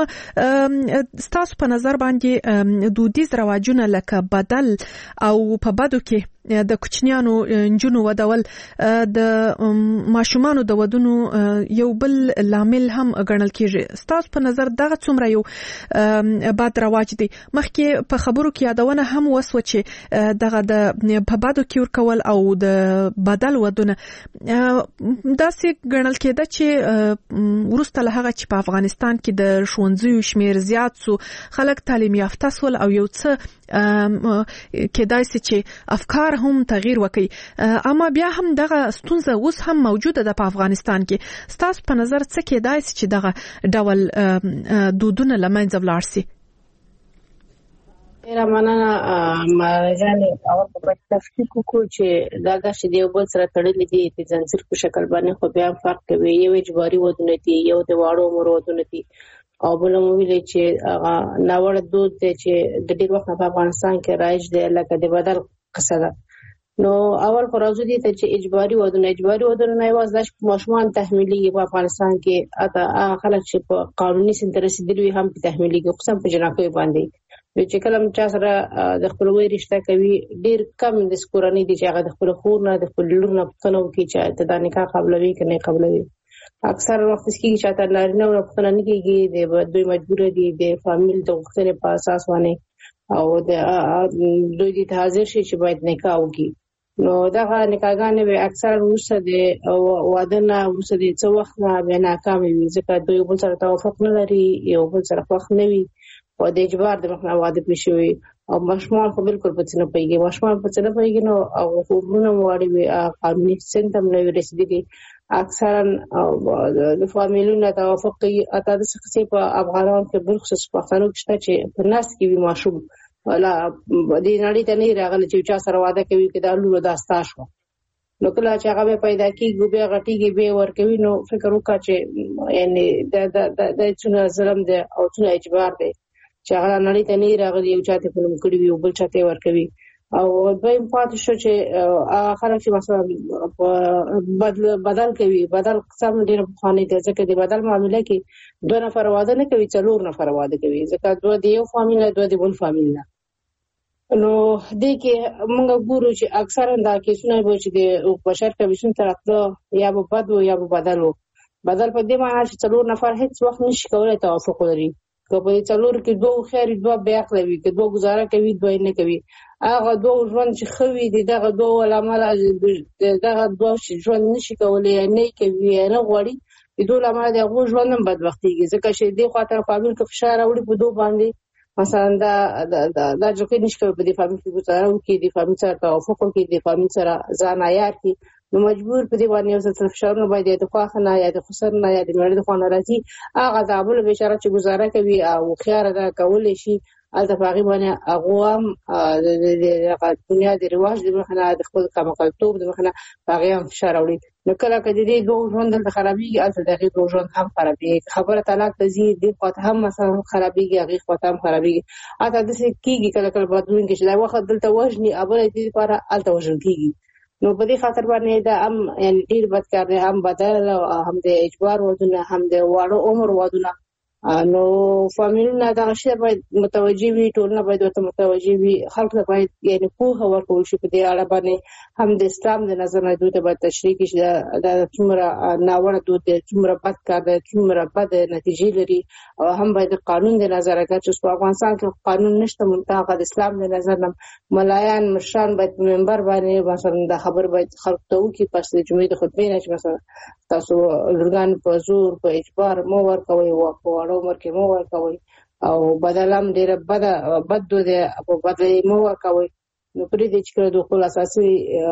تاسو په نظر باندې دودیز رواجونه لکه بدل او په بدو کې د کوچنیانو نجونو ودول د ماشومانو د ودونو یو بل لامل هم ګڼل کیږي. ستاسو په نظر دغه څومره یو بد رواج دی؟ مخکې په خبرو کې یادونه هم وسو چې دغه د په بادو کې ورکول او د بدل ودونه داسې ګڼل کېده چې ورسته له هغه چې په افغانستان کې د ښوونځیو شمیر زیات سو، خلک تعلیم یافته سول او یو څه کېدای شي چې افکار هم تغییر وکړي، اما بیا هم دغه ستونزه اوس هم موجوده ده په افغانستان کې. ستاسو په نظر څه کېدای شي چې دغه ډول دودونه له منځه ولاړ شي؟ ډیره مننه مرجانې. اول په تفصیل وکړو چې دا چې د یو بل سره تړلې دي د ځنځیر په شکل باندې، خو بیا فرق کوي. یو اجباري ودونه دي، یو د واړو عمر ودونه دي، او بل مو ویلي چې هغه ناوړه دود دی چې د ډېر وخت په افغانستان کې رایج دی، لکه د بدل قصه ده. نو اول خو راځو دي ته چې اجباري ودونه اجباري ودونه نه یوازې د ماشومان تحمیلي په افغانستان کې، اته خلک چې په قانوني سند رسیدلي هم په تحمیلي کې خصوصا په جناکوي باندې چې کله چا سره د خپلوي رشتہ کوي، ډېر کم د سکورنی دي چې هغه د خپل خور نه د خپل لور نه پوښتنه وکړي چې ته دا نکاح قبلوي که نه قبلوي. اکثر وخت کې چې تا لارینه او پوښتنه نه کیږي، د دوی مجبور دي د فامیل د غوښتنې په اساس باندې او د دوی د حاضر شي چې باید نکاح وکړي. نو دغه نکاحګانې به اکثر وروسته د واده نه وروسته د څه وخت نه بیا ناکامې وي، ځکه دوی بل سره توافق نه لري، یو بل سره خوښ نه وي او د اجبار د مخ نه واده پېښ شوی. او ماشومان خو بالکل په څه نه پوهېږي، ماشومان په څه نه پوهېږي نو او خوبونه مو واړې وي، قانوني سند هم نه وي رسېدلي. اکثرا د فامیلونو توافق کوي. اته د څه په افغانانو کې بالخصوص پښتنو کې شته چې په ناس کې وي ماشوم ولا د نړۍ ته نه راغلی چې چا سره واده کوي کې دا لور دا ستا شوه. نو کله چې هغه پیدا کېږي بیا غټېږي بیا ورکوي، نو فکر وکړه چې یعنې د څونه ظلم دی او څونه اجبار دی چې هغه نړۍ ته نه راغلی، یو چا ته په نوم کړي وي او بل چا ته ورکوي. او دویم پاتې شو چې خلک چې مثلا بدل بدل کوي، بدل قسم ډېر پخوانی دی، ځکه د بدل معامله کې دوه نفر واده نه کوي، څلور نفر واده کوي، ځکه دوه د یو فامیل نه دوه د بل فامیل نه. نو دې کې موږ ګورو چې اکثرا دا کیسونه به چې د بشر کمیشن طرف یا به بد یا به بدل وو. بدل په دې معنی چې څلور نفر هیڅ وخت نشي کولای توافق ولري، که په څلور کې دوه خیر دوه بیا کوي، که دوه گزاره کوي دوه نه کوي. هغه دوه ژوند چې خوي دي دغه دوه علامه دغه دوه ژوند نشي کولای نه کوي نه غوړي د دوه علامه دغه ژوند هم بدبختيږي، ځکه چې دې خاطر فامیل کې فشار راوړي په دوه باندې. مثلا دا دا دا چې نشي کوي په دې فامیل کې گزاره وکړي، د فامیل سره توافق وکړي، د فامیل سره ځان عیار کړي، نو مجبور په دې باندې یو څه فشارونه باید د خواخ نه یا د خسر نه یا د مړي د خوا نه راځي. هغه ځابل بیچاره چې گزاره کوي او خيار دا کول شي الته باغی باندې هغه هم د دنیا د رواج د مخنه د خپل کمقلتوب د مخنه باغی هم فشار راوړي. نو کله کله دې دوه ژوند د خرابېږي الته دغه دوه ژوند هم خرابېږي، خبره طلاق تزي د خاطر هم مثلا خرابېږي، هغه خاطر هم خرابېږي. اته د څه کیږي کله کله بدلون کې چې دا وخت دلته وژني ابل دې لپاره الته وژل کیږي. نو په دې خاطر باندې دا هم یعنی ډیر بد کار دی، هم بدل هم د اجبار ودونه هم د واړو عمر ودونه. نو فامیلونه دا شی باید متوجي وي، ټولنه باید ورته متوجي وي، خلک باید یعنی پوهه ورکول شي په دې اړه باندې. هم د اسلام د نظر نه دوی ته باید تشریح شي دا څومره ناوړه دود دی، څومره بد کار دی، څومره بد نتیجې لري. او هم باید د قانون د نظر اگر چې په افغانستان کې قانون نشته منتها د اسلام د نظر نه ملایان مشران باید منبر باندې مثلا دا خبر باید خلک ته وکړي پس د جمعې د خطبې نه چې مثلا تاسو لورګان په زور په اجبار مو ورکوي او په عمر کې مو ورکوي او بدلم ډېر بد بد دی په بدل مو ورکوي. نو پرې دې چې د خپل اساسي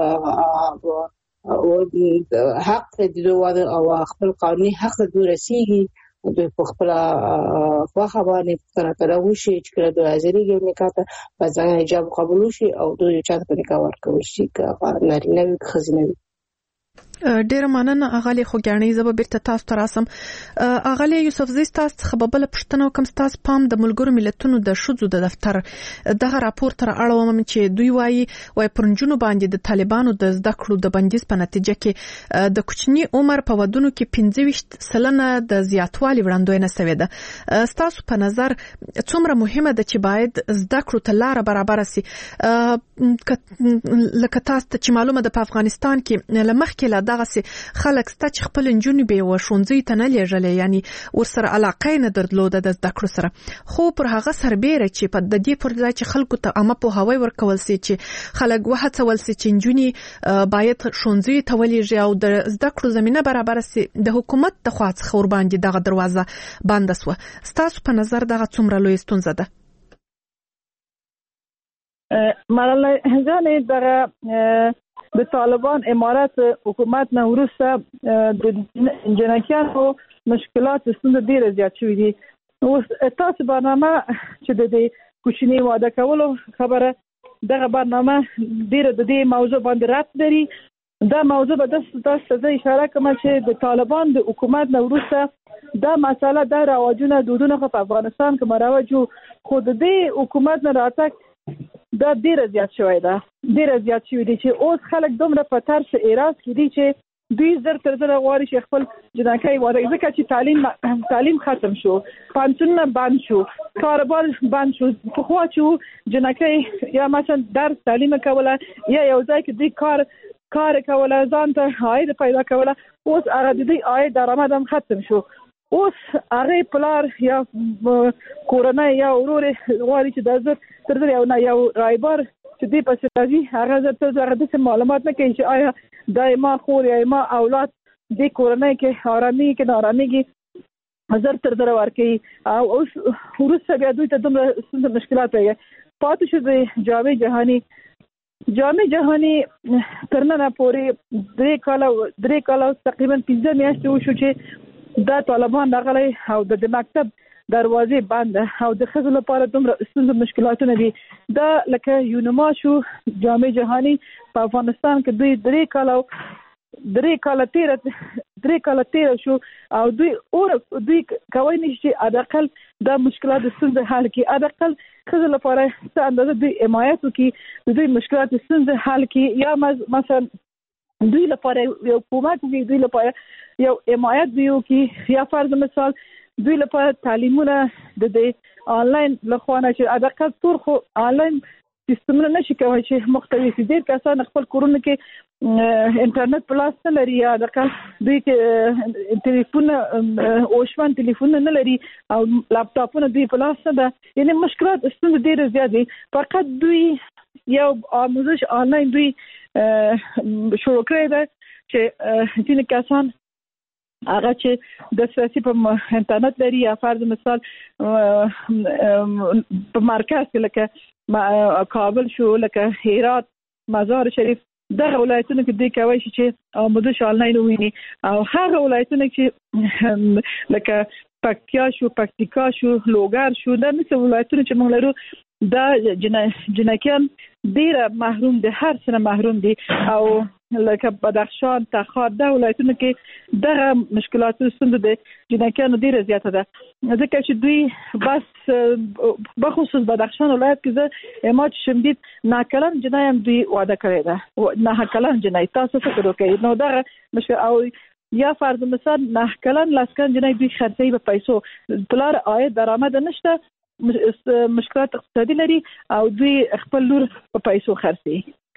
حق د واده او خپل قانوني حق د رسیږي د خپل واخه باندې څنګه تراوي شي چې د ازريږي نکاح ته په ځای حجاب قبول شي او دوی چا ته نکاح ورکوي شي که نارینه وي خزینه وي. ډیر مننه اغلی خوګانی زب بیرته تاسو ته راسم. اغلی یوسفزی تاسو خبربل پښتنو کوم تاسو پام د ملګرو ملتونو د شذو د دفتر دغه راپور تر اړوم چې دوی وایي وای پرنجونو باندې د طالبانو د زده کړو د بندیز په نتیجه کې د کوچنی عمر په ودونو کې پنځه ویشت سلنه د زیاتوالي وړاندوینه شوې ده. تاسو په نظر څومره مهمه ده چې باید زده کړو ته لار برابر شي؟ لکه تاسو چې معلومه ده په افغانستان کې لمخکې لا دغه سي خلک ست چې خپل انجونی به وشونځي ته نه لېږلې، یعنی ورسره علاقه نه درلوده د زده کړو سره، خو پر هغه سربېره چې په د دې پر ځای چې خلکو ته عامه په هوای ورکول سي چې خلک وهڅول سي چې انجونی باید شونځي ته ولېږي او د زده کړو زمينه برابر سي، د حکومت د خوا څخه ور باندې دغه دروازه بنده سو. ستاسو په نظر دغه څومره لوی ستونزه ده؟ مالله ځانې دغه د طالبان امارات حکومت نه وروسته د جنکیانو مشکلات ستونزې ډېر زیات شوې دي. اوس تاسو برنامه چې د دې کوچنی واده کولو خبره دغه برنامه ډېر د دې موضوع باندې رات لري. دا موضوع به تاسو ته اشاره کوم چې د طالبان د حکومت نه وروسته دا مسله د رواجونه دودونه په افغانستان کې مراوجو، خو د دې حکومت نه راتګ دا ډیر زیات شوی ده، ډیر زیات شوی دي چې اوس خلک دومره په ترس اعتراض کوي چې دوی زر تر زر غواړي چې خپل جنکۍ واده، ځکه چې تعلیم تعلیم ختم شو، پانتونونه بند شو، کاروبار بند شو. پخوا چې جنکۍ یا مثلا درس تعلیم کوله یا یو ځای کې دوی کار کار کوله ځان ته عاید پیدا کوله، اوس هغه د دې عاید درآمد هم ختم شو. اوس هغه پلار یا کورنۍ یا ورور غواړي چې د زر تر زر یو نه یو رایبر چې دی په سټاجي هغه زر تر زر د معلومات نه کوي چې آیا دایما خور یا ما اولاد د کورنۍ کې آرامي کې ناراميږي زر تر زر ورکي او اوس ورسره بیا دوی ته دومره مشکلات وي. پاتې شو د جامع جهاني جامع جهاني ترنه پورې درې کال درې کال تقریبا پنځه میاشتې وشو چې دا طالبان راغلي او د مکتب دروازې بند او د خزو لپاره دومره ستونزې مشکلاتونه دي. دا لکه یونما شو جامع جهاني په افغانستان کې دوی درې کال درې کال تیر درې کال تیر شو او دوی اور دوی کوي نشي ادقل د مشکلات ستونزې حل کی، ادقل خزو لپاره څه اندازه دوی حمایت وکي، دوی مشکلات ستونزې حل کی، یا مثلا دوی لپاره یو کومک وکړي، دوی لپاره یو حمایت دیو کې، یا فرض مثال دوی لپاره تعلیمونه د دې آنلاین لخوانه چې ادقل تور خو آنلاین سیستمونه نشي کوي چې محتوی سي. ډېر کسان خپل کورونه کې انټرنیټ پلاس نه لري، یا ادقل دوی کې ټلیفون اوشمن ټلیفون نه لري او لپټاپونه دوی پلاس نه ده، یعنی مشکلات ستونزې ډېر زیات دي. فقط دوی یو آموزش آنلاین دوی شروع کړی ده چې ځینې کسان هغه چې د سیاسي په انټرنیټ لري، یا فرض مثال په مرکز کې لکه کابل شو، لکه هرات، مزار شریف، دغه ولایتونو کې دوی کوي چې آموزش آنلاین وویني، او هغه ولایتونو چې لکه پکتیا شو، پکتیکا شو، لوګر شو، دا مثل ولایتونو چې موږ لرو دا جنکیان ډیره محروم دي، هر څه محروم دي، او لکه بدخشان، تخار، دا ولایتونو کې دغه مشکلات ستونزې د جنکیانو ډیره زیاته ده، ځکه چې دوی بس بخصوص بدخشان ولایت کې زه امات شمدید ناکلن جنای هم دوی واده کړی ده، ناکلن جنای. تاسو فکر وکړئ نو دغه مشکل، او یا فرض مثال ناکلن لاسکن جنای دوی خرڅي په پیسو، پلار عاید درآمد نشته، مشکلات اقتصادي لري او دوی خپل لور په پیسو خرڅي.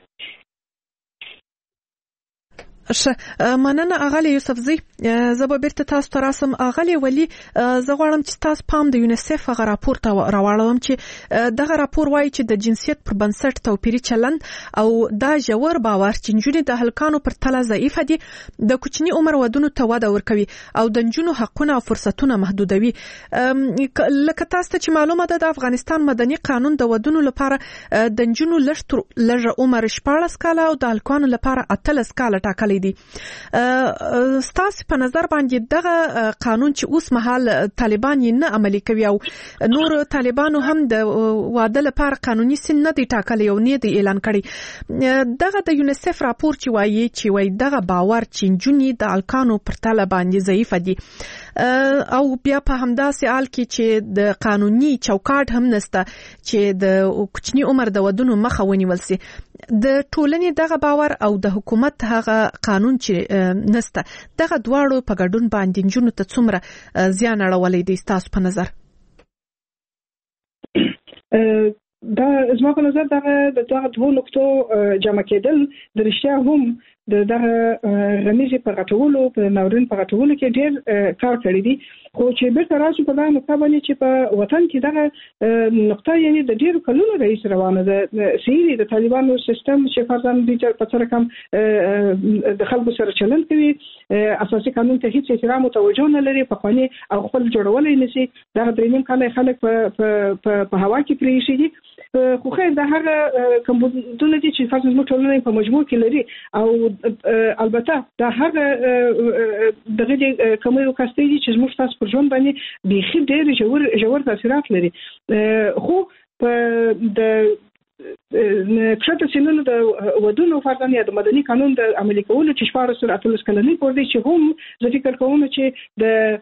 ښه مننه اغلی یوسفزی. زه به بیرته تاسو ته راسم. اغلی ولی زه غواړم چې تاسو پام د یونیسف هغه راپور ته راوړم چې دغه راپور وایي چې د جنسیت پر بنسټ توپیري چلند او دا ژور باور چې نجونې د هلکانو پر تله ضعیفه دي د کوچني عمر ودونو ته وده ورکوي او د نجونو حقونه او فرصتونه محدودوي. لکه تاسو ته چې معلومه ده د افغانستان مدني قانون د ودونو لپاره د نجونو لږ تر لږه عمر شپاړس کاله او د هلکانو لپاره اتلس کاله ټاکلی راوړلې دي. ستاسو په نظر باندې دغه قانون چې اوس مهال طالبان یې نه عملي کوي او نور طالبانو هم د واده لپاره قانوني سن نه دی ټاکلی او نه دی اعلان کړی، دغه د یونیسف راپور چې وایي چې وایي دغه باور چې نجونې د الکانو پر تله باندې ضعیف دي او بیا په همداسې حال کې چې د قانوني چوکاټ هم نشته چې د کوچني عمر د ودونو مخه ونیول سي. د ټولنې دغه باور او د حکومت هغه قانون چې نشته، دغه دواړو په ګډون باندې نجونو ته څومره زیان اړولی دی ستاسو په نظر؟ دا زما په نظر دغه د دغه دوه نقطو جمع کېدل د رښتیا هم د دغه غمیزې په غټولو په ناورین په غټولو کې ډېر کار کړی دی، خو چې بیرته راشو په دغه نقطه باندې چې په وطن کې دغه نقطه یعنی د ډېرو کلونو رئیس روانه ده سیري د طالبانو سیستم چې فرضاً د په څیر کم د خلکو سره چلند کوي، اساسي قانون ته هیڅ احترام او توجه نه لري، په قانون او خپل جوړولای نشي، دغه درې نیم کال خلک په په هوا کې پریشي دي. خو خیر د هغه کومبودونه دي چې فرضاً موږ ټولنه په مجموع کې لري او البته دا هغه دغه کومه کاستي چې موږ تاسو پر ژوند باندې بيخي ډېر ژور ژور تاثیرات لري. خو په د کښته سینونو د ودونو فرضاً یا د مدني قانون د عملي کولو چې شپږ سره اتلس کلنې پورې چې هم زه فکر کوم چې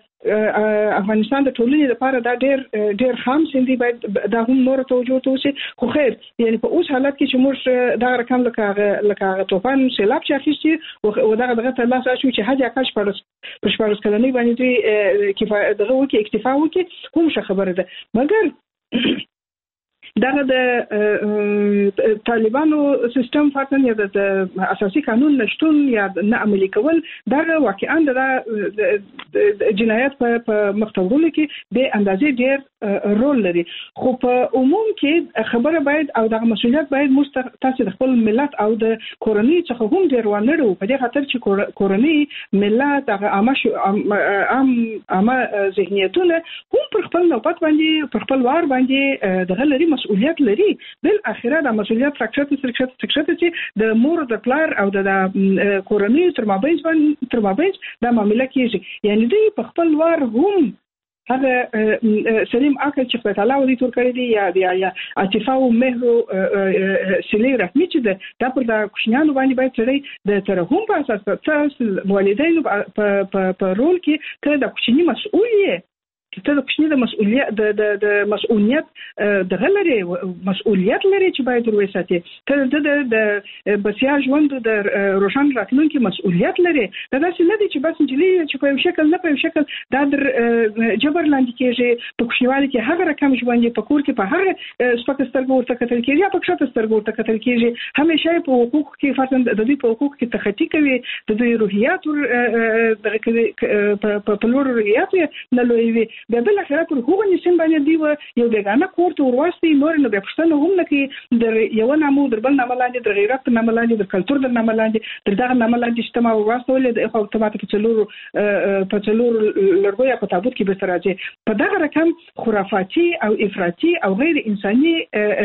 د افغانستان د ټولنې لپاره دا ډېر ډېر خام سندي باید دا هم نور توجه توسي. خو خیر یعنی په اوس حالت کې چې موږ دا رقم لکه لکه طوفان سیلاب چې اخیستي او دا دغه ته لاس شو چې حاجه کاش پر پر شپږ کلنې باندې کفایت دغه وکي اکتفا وکي هم څه خبره ده، مګر دغه د طالبانو سیستم فرضاً یا د اساسي قانون نشټون یا نه عملي کول دغه واقعا د جنایت په مختورولو کې به اندازې ډېر رول لري. خو په عموم کې خبره باید او دغه مسؤلیت باید مستقل خپل ملت او د کورنۍ څخه هم ډېر ونرو، په دې خاطر چې کورنۍ ملت هغه عامه عام عامه ذهنیتونه هم پر خپل نوبت باندې پر خپل وار باندې دغه لري مسؤلیت لري. بل اخره د مسؤلیت فراکچر سرکشت سرکشت چې د مور د پلار او د کورنۍ تر مابین باندې تر مابین د معاملې کېږي، یعنی دوی په خپل وار هم هغه سلیم عقل چې خدای تعالی ورته تور کړی دی یا یا یا عاطفه او مهر او سلی رحمي چې دا پر د کوشنیانو باندې باید سړی د ترحم په اساس تاسو والدینو په په رول کې ته د کوشنی مسؤل یې، ته د کوشنی د مسؤلیت د د د مسؤلیت د غلري مسؤلیت لري چې باید وروساتي، ته د د بسیا ژوند د روشن راتلونکي مسؤلیت لري. دا داسې نه دي چې بس انجلي چې په یو شکل نه په یو شکل دا در جبر لاندې کېږي، په کوشنیوالي کې هغه رقم ژوند په کور کې په هغه سپک سترګو ورته کتل کېږي یا په کښته سترګو ورته کتل کېږي، همیشه په حقوق کې فرضاً د دوی په حقوق کې تخطي کوي، د دوی روحیات دغه په لور روحیات نه لوي. بیا بل اخره پر هغه نشم باندې دی یو دغه کور ته ورواستي نور نه به پښتنه هم نه کې د یو نامو در بل نامه لاندې د غیرت نامه لاندې د کلچر د نامه لاندې د دغه نامه لاندې چې ما ورواستول د خو اتومات په څلور په څلور لړګویا په تابوت کې به سره راځي. په دغه رقم خرافاتي او افراطي او غیر انساني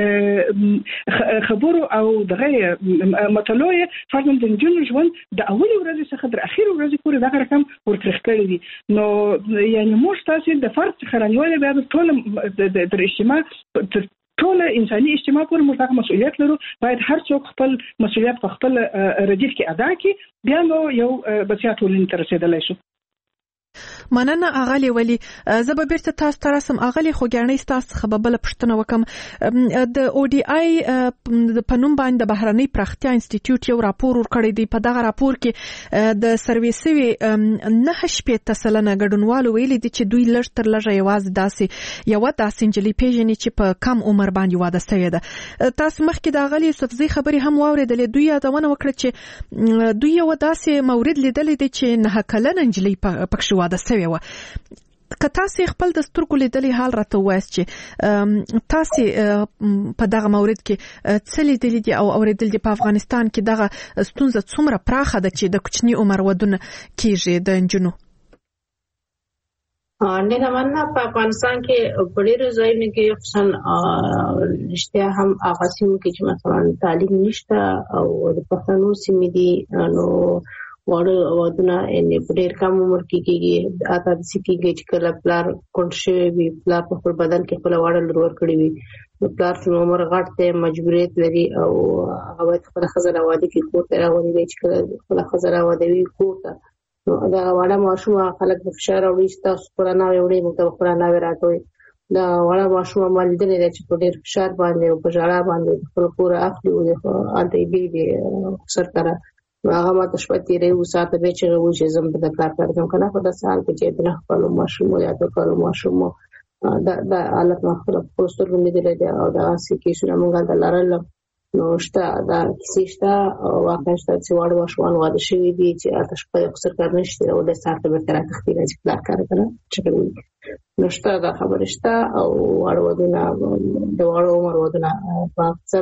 خبرو او دغه مطلوع فرضاً د جنون ژوند د اولي ورځې څخه تر اخیری ورځې پورې دغه رقم ورترخ کړی دي. نو یعنی موږ تاسو د فرد خرانیواله بیا ټول د اجتماع ټول انساني اجتماع پر موږ مسؤلیت لرو، باید هر څوک خپل مسؤلیت په خپل ردیف کې ادا کړي، بیا نو یو بچا ټولنې ته رسیدلی شو. مننه اغلی ولی زه به بیرته تاسو ته رسم اغلی خوګړنۍ تاسو څخه به بل پښتنه وکم. د او ډي آی په نوم باندې د بهرنۍ پراختیا انسټیټیوټ یو راپور ورکړی دی. په دغه راپور کې د سرویسوي نه شپېته سلنه ګډونوالو ویلي دي چې دوی لږ تر لږه یوازې داسې یو داسې نجلۍ پیژني چې په کم عمر باندې واده شوې ده. تاسو مخکې د اغلی یوسفزۍ خبرې هم واورېدلې، دوی یادونه وکړه چې دوی یو داسې مورد لیدلی دی چې نه کلنه نجلۍ پکښې واده شوې و. که تاسو خپل د سترګو لیدلې حال راته وایاست چې تاسو په دغه مورد کې څه لیدلې دي او اوریدل دي په افغانستان کې دغه ستونزه څومره پراخه ده چې د کوچني عمر ودونه کیږي د نجونو؟ نه مننه. په افغانستان کې په ډېرو ځایونو کې خصوصا رښتیا هم هغه سیمو کې چې مثلا تعلیم نشته او د پښتنو سیمې دي، نو واړه ودونه ان په ډېر کم عمر کې کېږي اته د سکیږي چې کله پلار کنټرول وي پلار په خپل بدن کې خپل واړه لور کړی وي نو پلار چې عمر غټ ته مجبوریت لري او هغه خپل خزر واده کې کوته راوړي چې کله خپل خزر واده وي کوته نو دا واړه ماشوم خلک د فشار او تاسو قرآن وړي موږ قرآن راټوي دا واړه ماشوم مالدل دي چې په ډېر فشار باندې او په ژړا باندې خپل کور اخلي او انته دې دې سرکاره هغه ما تشپتی ریو ساته به چې وو چې زم په کار کړم کنه په داسې حال کې چې بنا خپل ماشوم یا د کار ماشوم دا د حالت ما خپل پوسټر باندې دی او دا سکه شنه مونږه د لارل نو شته دا کیسه شته او واقعا شته چې واړه ماشومان واده شوی دي چې تاسو په اکثر کار نشته او د ساعت به تر تختی راځي کار کار کنه چې نو شته دا خبره شته او واړه ودونه د واړه عمر ودونه په اکثر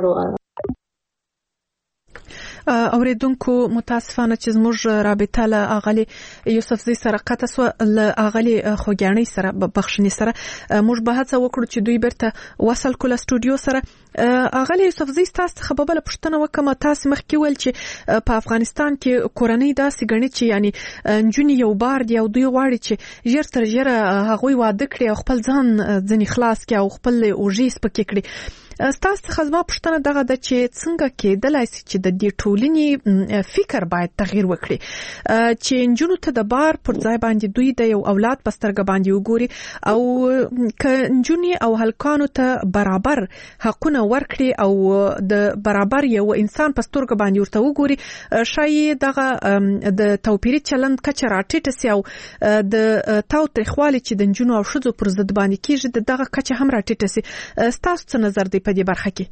اوریدونکو متاسفانه چې زموږ رابطه له اغلی یوسفزی سره قطع سو له اغلی خوګانی سره بخښنی سره موږ به هڅه وکړو چې دوی برته وصل کول استودیو سره اغلی یوسفزی تاسو خبره پښتنه وکم تاسو مخکې ول چې په افغانستان کې کورنۍ داسې غني چې یعنی انجونی یو بار دی او دوی غواړي چې ژر تر ژره هغه واده کړي او خپل ځان ځنی خلاص کړي او خپل اوجی سپک کړي ستاسو خزما پښتنه دغه د چې څنګه کېدلای شي چې د دې ټولنې فکر باید تغییر وکړي چې انجونو ته د بار پر ځای باندې دوی د یو اولاد پسترګ باندې وګوري او ک انجونی او هلکانو ته برابر حقونه ورکړي او د برابر یو انسان پسترګ باندې ورته وګوري شاید دغه د توپیری چلند کچ راټیټ سي او د تاو تخوالي چې د انجونو او شذو پر ضد باندې کیږي دغه کچ هم راټیټ سي ستاسو څه نظر دی په دې برخه کې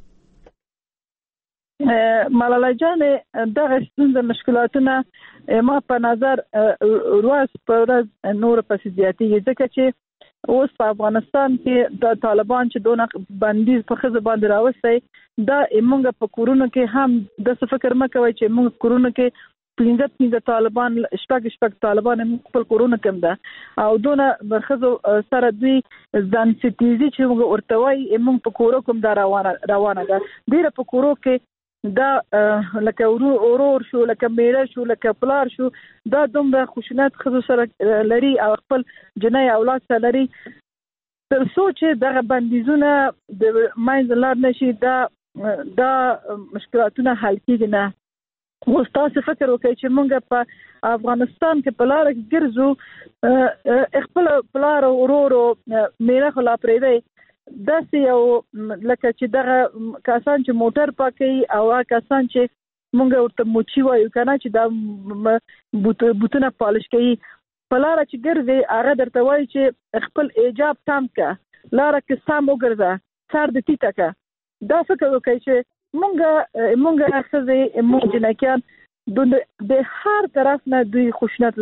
ملاله جان دغه ستونزې مشکلاتونه ما په نظر ورځ په ورځ نور پسې زیاتېږي ځکه چې اوس په افغانستان کې د طالبان چې دونه بندیز په خزه باندې راوستي دا موږ په کورونو کې هم د څه فکر مکوي چې موږ کورونو کې پینځه پینځه طالبان شپږ شپږ طالبان خپل کورونه کوم ده او دونه برخزو سره دوی ځان ستیزي چې موږ ورتوي موږ په کورو کوم دا روانه روانه ده ډیره په کورو کې دا لکه اورور شو لکه میړه شو لکه پلار شو دا دومره خوشنات خزو سره لري او خپل جنای اولاد سره لري تر څو چې دغه بندیزونه د ماینځ لار نشي دا دا مشکلاتونه حل کیږي نه اوس تاسو فکر وکړئ چې موږ په افغانستان کې په لار کې ګرځو خپل پلار او ورور میړه خلا پرې دی داسې یو لکه چې دغه کسان چې موټر پاکي او کسان چې مونږ ورته موچی وایو کنه چې دا بوتونه پالش کوي په لار چې ګرځي هغه درته وایي چې خپل ایجاب تام کا لار کې سم وګرځه سر د تیته کا دا فکر وکړئ چې مونږ مونږ راځي مونږ جنکیان د هر طرف نه دوی خوشنات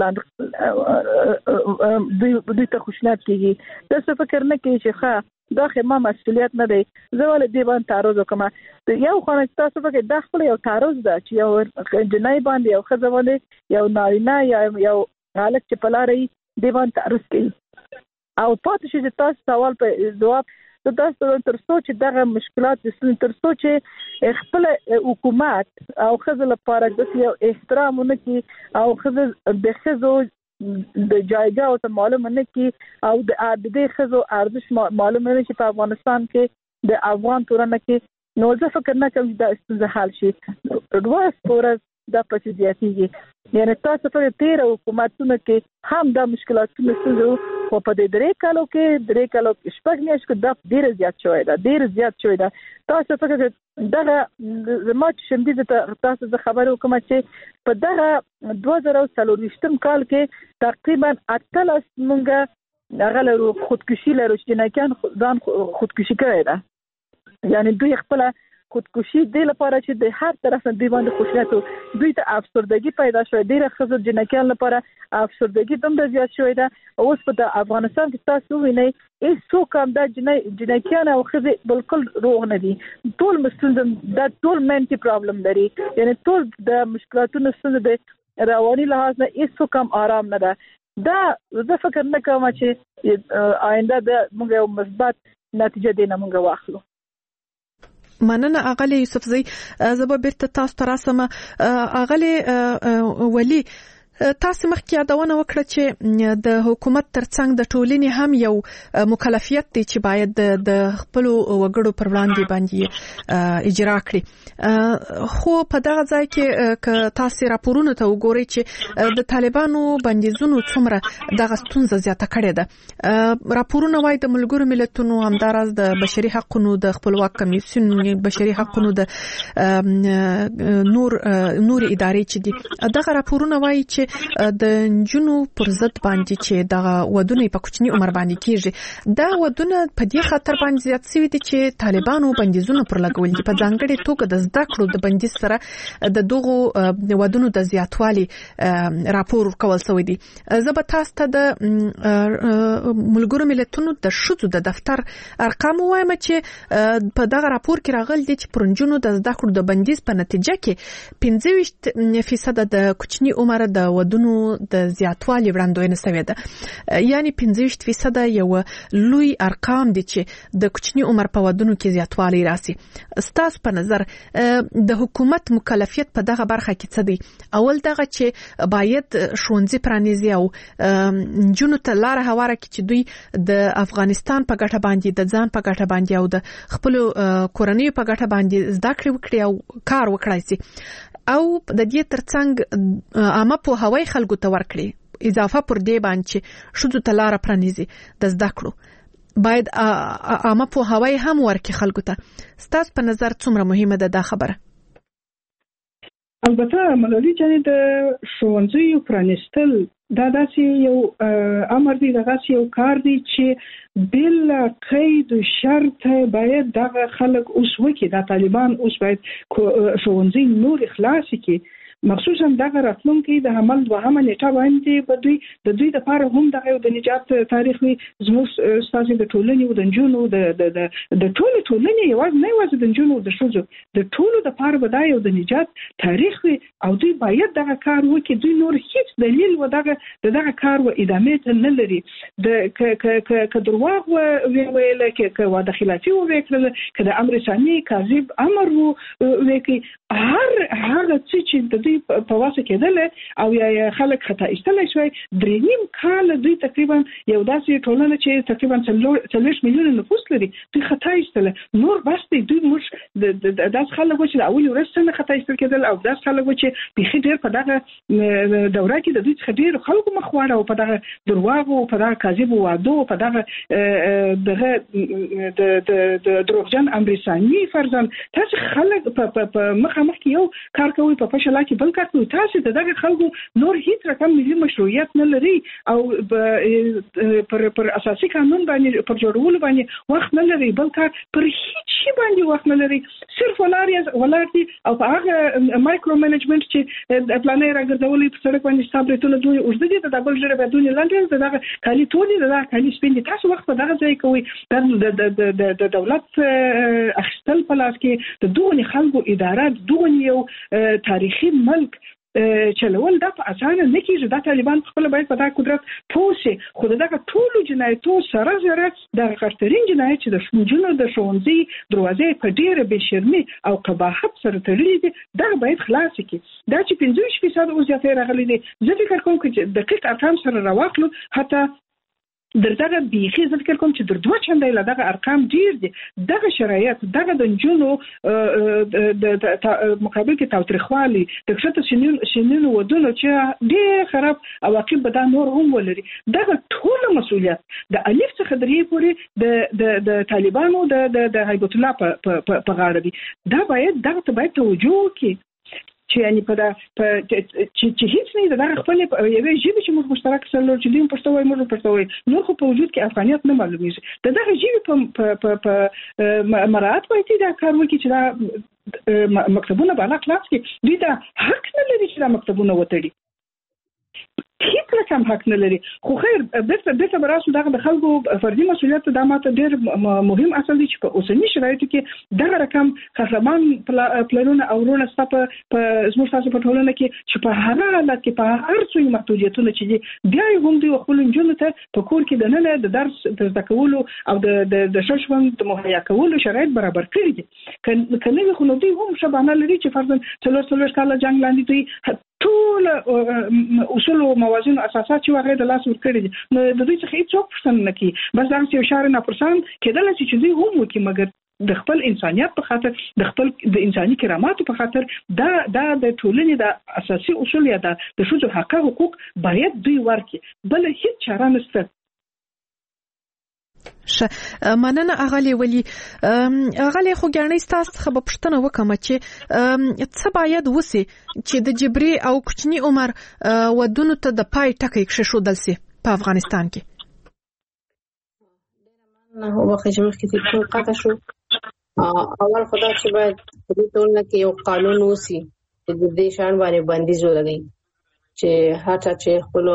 لاندې دوی دوی ته خوشنات کیږي دا څه فکر نه کوي چې ښه دا خما مسؤلیت نه دی زه ولې دی باندې تعرض وکم یو خانه تاسو فکر دا خپل یو تعرض ده چې یو جنای باندې یو خزه باندې یو نارینه یا یو حالت چې پلاري دی باندې تعرض کوي او پاتې شي تاسو سوال په جواب د تاسو تر څو چې دغه مشکلات تر څو چې خپل حکومت او خزه لپاره د یو احترام ونکي او خزه د خزو د جایګه او ته معلومه نه کی او د دې خزو ارزش معلومه نه چې په افغانستان کې د افغان تورنه کې نو زه فکر نه کوم دا ستونزه حل شي ورځ پورز دا پاتې زیاتېږي یعنی تاسو په تیر حکومتونو کې هم دا مشکلاتونه ستونزه او په دې درې کالو کې درې کالو شپږ میاشتې کې دا ډیر زیات شوی دا ډیر زیات شوی دا تاسو فکر دغه زموږ شمدي ته تاسو د خبرو کوم چې په دغه دوه زره څلورویشتم کال کې تقریبا اتلس مونږه هغه له خودکشي لرو چې نه کان ځان خودکشي کړی دا یعنی دوی خپل خودکشي د لپاره چې د هر طرف نه دی باندې خوشناتو دوی ته افسردګي پیدا شوې ډیره خزر جنکیان لپاره افسردګي دومره زیات شوې ده اوس په افغانستان کې تاسو وینئ هیڅ څوک هم دا جنکیان او خزر بالکل روغ نه دي ټول مستندم دا ټول منټي پرابلم لري یعنی ټول د مشکلاتونو ستونزې د رواني لحاظ نه هیڅ څوک هم آرام نه ده دا زه فکر نه کوم چې آینده د موږ یو مثبت نتیجه دینه موږ واخلو مننه اغلی یوسفزی زبا بیرته تاسو ته راسم اغلی ولی تاسو مخکې یادونه وکړه چې د حکومت ترڅنګ د ټولنې هم یو مکلفیت دی چې باید د خپل وګړو پر وړاندې باندې اجرا کړي خو په دغه ځای کې ک تاسو راپورونه ته وګورئ چې د طالبانو بندیزونو څومره دغه ستونزه زیاته کړې ده راپورونه وايي د ملګرو ملتونو همدارس د بشري حقوقو د خپلواک کمیسیون بشري حقوقو د نور نور ادارې چې دي دغه راپورونه وايي چې د جنو پر ضد باندې چې دغه ودونه په کوچني عمر باندې کیږي دا ودونه په دې خاطر باندې زیات شوی دي چې طالبانو بندیزونه پر لګول دي په ځانګړي توګه د زده کړو د بندیز سره د دغه ودونو د زیاتوالي راپور کول شوی دي زه به تاسو ته د ملګرو ملتونو د شذو د دفتر ارقام وایم چې په دغه راپور کې راغلي دي چې پرنجونو د زده کړو د بندیز په نتیجه کې پنځه ویشت فیصد د کوچني عمر د ودونو د زیاتوالي وړاندوینه شوې ده یعنی پنځه ویشت فیصد یو لوی ارقام دي چې د کوچني عمر په ودونو کې زیاتوالی راسي ستاسو په نظر د حکومت مکلفیت په دغه برخه کې څه دی اول دغه چې باید ښوونځي پرانیزي او جنو ته لار هواره کې چې دوی د افغانستان په ګټه باندې د ځان په ګټه باندې او د خپل کورنۍ په ګټه باندې زده کړې وکړي او کار وکړي سي او د دې ترڅنګ عامه په هوای خلکو ته ورکړي اضافه پر دې باندې شذو تلاره پرانیزي د زده کړو باید عامه په هوای هم ورکړي خلکو ته ستاسو په نظر څومره مهمه ده دا خبره البته ملالي چې د ښوونځیو پرانیستل دا داسې یو امر دی دغه یو کار دی چې بل قید شرط باید دغه خلک اوس وکي د طالبان اوس باید ښوونځي نور اخلاص کړي مخصوصا دغه راتلونکي د عمل دوهمه نیټه باندې په دوی د دوی د لپاره هم دغه د نجات تاریخ وي زموږ استاد د ټولنې او د جنونو د د د ټولو ټولنې یوازې نه یوازې د جنونو د شوزو د ټولو د لپاره بدای او د نجات تاریخ وي او دوی باید دغه کار وکړي دوی نور هیڅ دلیل و دغه دغه کار و ادامه ته نه لري د ک ک ک درواغ و ویل کې ک و د خلافي و وکړل ک د امر ثاني کاذب امر و وکي هر هغه چې د په واسه کېدل او یا خلک خطا ایستلای شوی درې نیم کال دوی تقریبا یو داسې ټولنه چې تقریبا څلور میلیون نفوس لري دوی خطا ایستل نور بس دوی موږ د داس خلک چې اول ورځ نه خطا ایستل کېدل او داس خلک چې په ډېر په دغه دوره کې د دوی څخه ډېر خلکو مخواړه او په دغه درواغ او په دغه کاذب وعده او په دغه دغه د دروغجن امریکایي فرضاً تاسو خلک په مخامخ کې یو کار کوي په فشل کې بل کار کوي تاسو دغه خلکو نور هیڅ رقم ملي مشروعیت نه لري او پر پر اساسي قانون باندې پر جوړولو باندې وخت نه لري بل کار پر هیڅ شي باندې وخت نه لري صرف ولاري ولاري او په هغه مایکرو منیجمنت چې د پلانې راګرځولې په سړک باندې ستابلیتونه دوی اوږدې د دبل جره بدون لاندې دغه کالي ټولې دغه کالي سپین تاسو وخت په دغه ځای کوي د د دولت اخستل په لاس کې د دوه خلکو اداره دوه یو تاریخي ملک چلول دا په اسانه نه کیږي دا طالبان خپل باید په دا قدرت پوسي خو دغه ټولو جنایتو سره سره د غټرین جنایت چې د شونجونو د شونځي دروازې په ډیره بشرمي او قباحت سره تړلې دي دا باید خلاص کی دا چې پنځه فیصد او زیاتې راغلي دي زه فکر کوم چې دقیق ارقام سره راوخلو حتی درته بیخي زه فکر کوم چې در دوه چنده له دغه ارقام ډیر دي دغه شرایط دغه د جنونو د مقابل کې تاوتریخوالي د کښته شنین شنین ودونو چې ډیر خراب عواقب به دا نور هم ولري دغه ټول مسؤلیت د الف څخه درې پورې د د طالبانو د د هیبت الله په غاړه دي دا باید دغه باید توجه وکړي چې یعنی په دا چې هیڅ نه دا خپل یوې ژبې چې موږ مشترک سره چې دوی پښتو وایي موږ پښتو وایي نور خو په وجود کې افغانیت نه معلومیږي دغه ژبې په مراعات وایي دا کار وکړي چې دا مکتبونه بالا خلاص کړي دوی دا حق نه لري چې دا مکتبونه وتړي هیڅ رقم حق نه لري. خو خیر بیرته بیرته براسو دغه د خلکو فردي مسؤلیت د ماته ډیر مهم اصل دی چې په اوسنی شرایطو کې دغه رقم قهرمان پلانونه او ورونه ستاسو په زموږ تاسو په ټولنه کې چې په هغه حالت کې په هر څو محدودیتونه چې بیا هم دوی خپل جنونو ته په کور کې د نن د درس د زده کولو او د د شوشوند د مهیا کولو شرایط برابر کړی دي. کنه خو نو دوی هم شبانه لري چې فرضاً څلور څلور کال جنگ لاندې دوی ټول اصول او موازین او اساسات چې هغه د لاس ور کړی دي. نو د دوی څخه هیڅ څوک پوښتنه نه کوي، بس دا یو اشاره نه پرسان کېدل چې دوی هم وکي، مګر د خپل انسانيت په خاطر د خپل د انساني کراماتو په خاطر دا دا د ټولنې د اساسي اصول یا د شذو حق حقوق باید دوی ورکي، بل هیڅ چاره نشته. ش مننه اغلی ولی اغلی خو ګڼې ستاسو خبر پښتنه وکم چې څه باید وسی چې د جبري او کوچني عمر ودونو ته د پای ټکی کې شو دلسي په افغانستان کې. نه هو وخت چې مخکې تاسو قاطع شو اول خدا چې باید په دې ټولنه کې یو قانون وسی چې د دې شان باندې بندیز ولګي چې هر چا چې خپل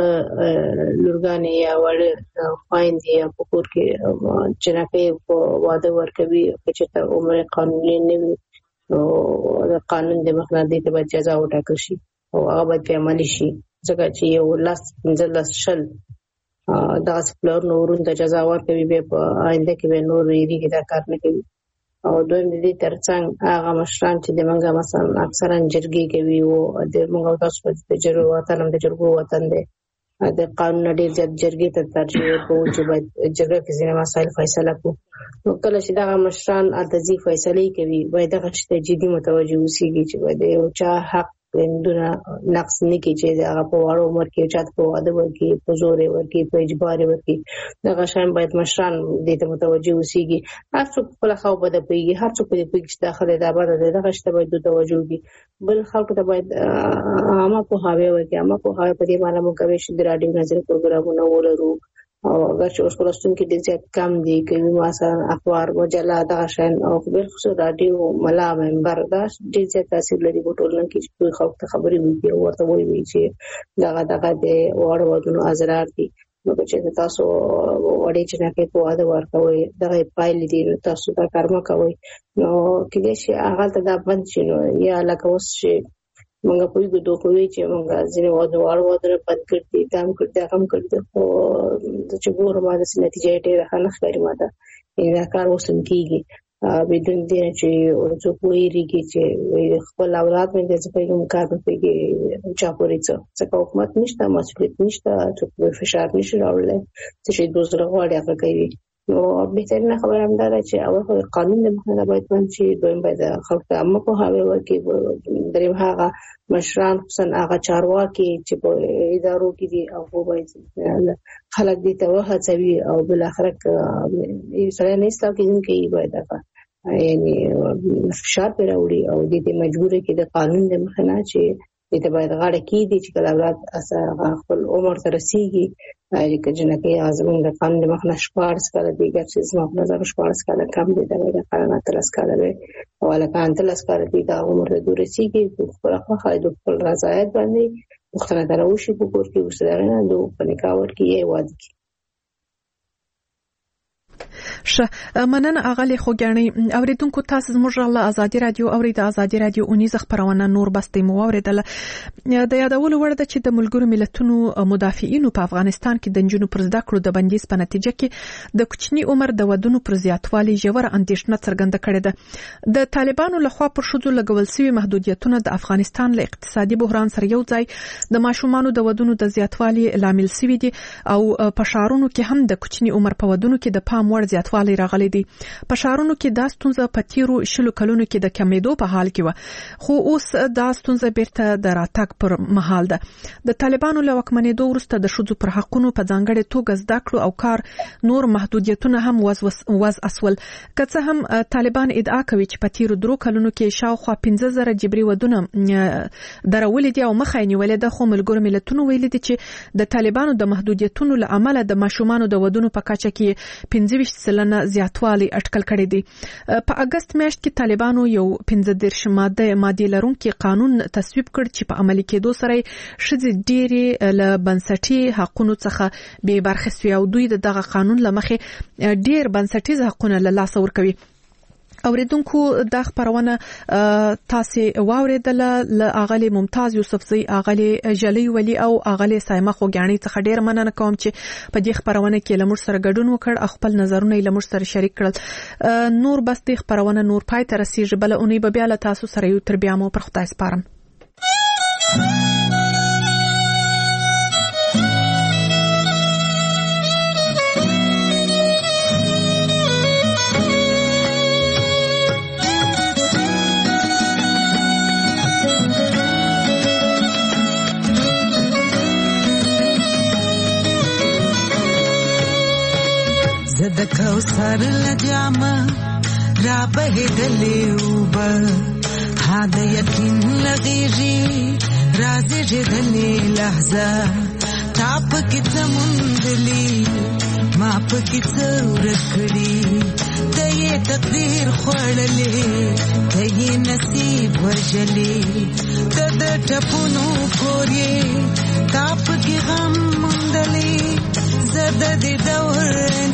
وړه لورګانې یا وړه خويندې یا په کور کې جنکه په واده ورکوي چې ته عمر قانوني نه وي نو د قانون د مخنیوي ته باید جزا وټاکل شي او هغه باید په عملي شي، ځکه چې یو لاس پنځلس شل دا سپلور نورون د جزا ورکوي به په آینده کې به نور ریږي دا کار نه کوي. او دویم د دې ترڅنګ هغه مشران چې د منګه مثلا اکثرا جرګي کوي او د منګه تاسو په جرګو وطن د جرګو وطن دی د قانون ډیر زیات جرګي ته ترجیح ورکوي چې باید جرګه کې ځینې مسایل فیصله کو. نو کله چې دا مشران اتځي فیصله کوي باید هغه چې جدي متوجه اوسېږي چې باید یو چا حق اندونه نقص نه کی چې هغه په وړو عمر کې چات په واده ورکی په زور ورکی په اجبار ورکی دا شان باید مشران دې ته متوجه اوسېږي. هر څوک خپل خو بده پیږي، هر څوک دې پیږي چې داخله دا باندې دغه شته باید توجه وي، بل خلکو ته باید عامه په هاوی ورکی عامه په هاوی په دې باندې موږ کوي چې د رادیو نظر پروګرامونه ولرو او اگر چې اوس خلاصون کې د زیات کم دي کوي مثلا اخبار مجله دا شان او بل خصوص رادیو ملا منبر دا ډیر زیات تاثیر لري په ټولنه کې چې خلک ته خبرې وي او ورته وایي چې دا دغه د وړ ودونو ازرار دي. نو چې تاسو وړي چې نه کې په واده ورکوي دغه پایلې دي تاسو دا کار مکوئ نو کله چې هغه ته دا بند شي نو یا لکه اوس چې موږ په یو دوه کوي چې موږ ځینې واده واړو واده بند کړی دام کړی هم کړی خو چې ګوره ما د نتیجې ډېر ښه نه ښکاري ماته دا کار وسم کیږي بدون دې چې څوک ویریږي چې خپل اولاد باندې څه کوم کار کوي چا پورې څه حکومت نشته مسؤلیت نشته څوک فشار نشي راوړل چې دوسر غواړي هغه کوي. نو بهترینه خبره هم ده چې اول قانون د مخنیوي باید باندې دویم باید خلک ته عامه په هاوی ورکې دریم هغه مشران خصوصا هغه چارواکي چې په ادارو کې دي او باید خلک دې ته وهڅوي او بل اخر یې سره نه ستاسو کې باید هغه یعنی فشار پر راوړي او دې مجبور کې د قانون د مخنیوي چې دې باید غاړه کې دي چې کله اولاد اثر خپل عمر ته رسیږي چې جنکه اعظم د قانون د مخنیوي شپارس کاله دیګر چې زما په نظر شپارس کاله کم دي د قانون ترس کاله به او لکه انتلس کاله دي د عمر د رسیږي خپل خپل د خپل رضایت باندې مختلف دروشي په کور کې وسره نه دوه په نکاور کې یې واده کی. ش مننه اغلی خو ګڼي اوریدونکو تاسو زموږ له ازادي رادیو اورید ازادي رادیو اونیز خبرونه نور بستې مو اوریدل د یادولو وړ ده چې د ملګرو ملتونو مدافعینو په افغانستان کې د جنونو پر زده کړو د بندیز په نتیجه کې د کوچني عمر د ودونو پر زیاتوالي ژور اندېښنه څرګنده کړې ده. د طالبانو لخوا پر شذو لګول شوی محدودیتونه د افغانستان له اقتصادي بحران سره یو ځای د ماشومانو د ودونو د زیاتوالي لامل شوی دي او په شهرونو کې هم د کوچني عمر په ودونو کې د پام وړ زیاتوالی راغلي دي. په شهرونو کې دا ستونزه په تیرو شلو کلونو کې د کمیدو په حال کې و خو اوس دا ستونزه بیرته د راتګ پر مهال ده. د طالبانو له واکمنېدو وروسته د ښځو پر حقونو په ځانګړې توګه زده کړو او کار نور محدودیتونه هم وضع اسول. که څه هم طالبان ادعا کوي چې په تیرو درو کلونو کې شاوخوا پنځه زره جبري ودونه درولې دي او مخه یې نیولې ده، خو ملګرو ملتونو ویلي دي چې د طالبانو د محدودیتونو له امله د ماشومانو د ودونو په کچه کې پنځه ویشت سلنه سلنه زیاتوالی اټکل کړی دی. په اگست میاشت کې طالبانو یو پنځه دېرش ماده ماده لرونکي قانون تصویب کړ چې په عملي کېدو سره شذ ډېری له بنسټي حقوقو څخه به برخه سوي او دوی دغه قانون لمخه ډېر بنسټیز حقوقونه له لاس ورکوي. اوریدونکو د خبرونه تاسو واوریدل ل اغلی ممتاز یوسفزی اغلی جلی ولی او اغلی سایمه خوګانی څخه ډیر مننه کوم چې په دې خبرونه کې لمر سره ګډون وکړ خپل نظرونه لمر سره شریک کړل. نور بس د خبرونه نور پای تر رسیدل بل اونۍ به بیا له تاسو سره یو تر بیا مو پر خدای سپارم. د کوثر لجامه را بهدلې وب ها د یقین لغیږي راځي دلې لحظه تاپ کې سمندلي ما په کې څور کړی د یې تقدیر خړلې د یې نصیب وجلې د د ټپونو کورې تاپ کې غم مندلې زده د دور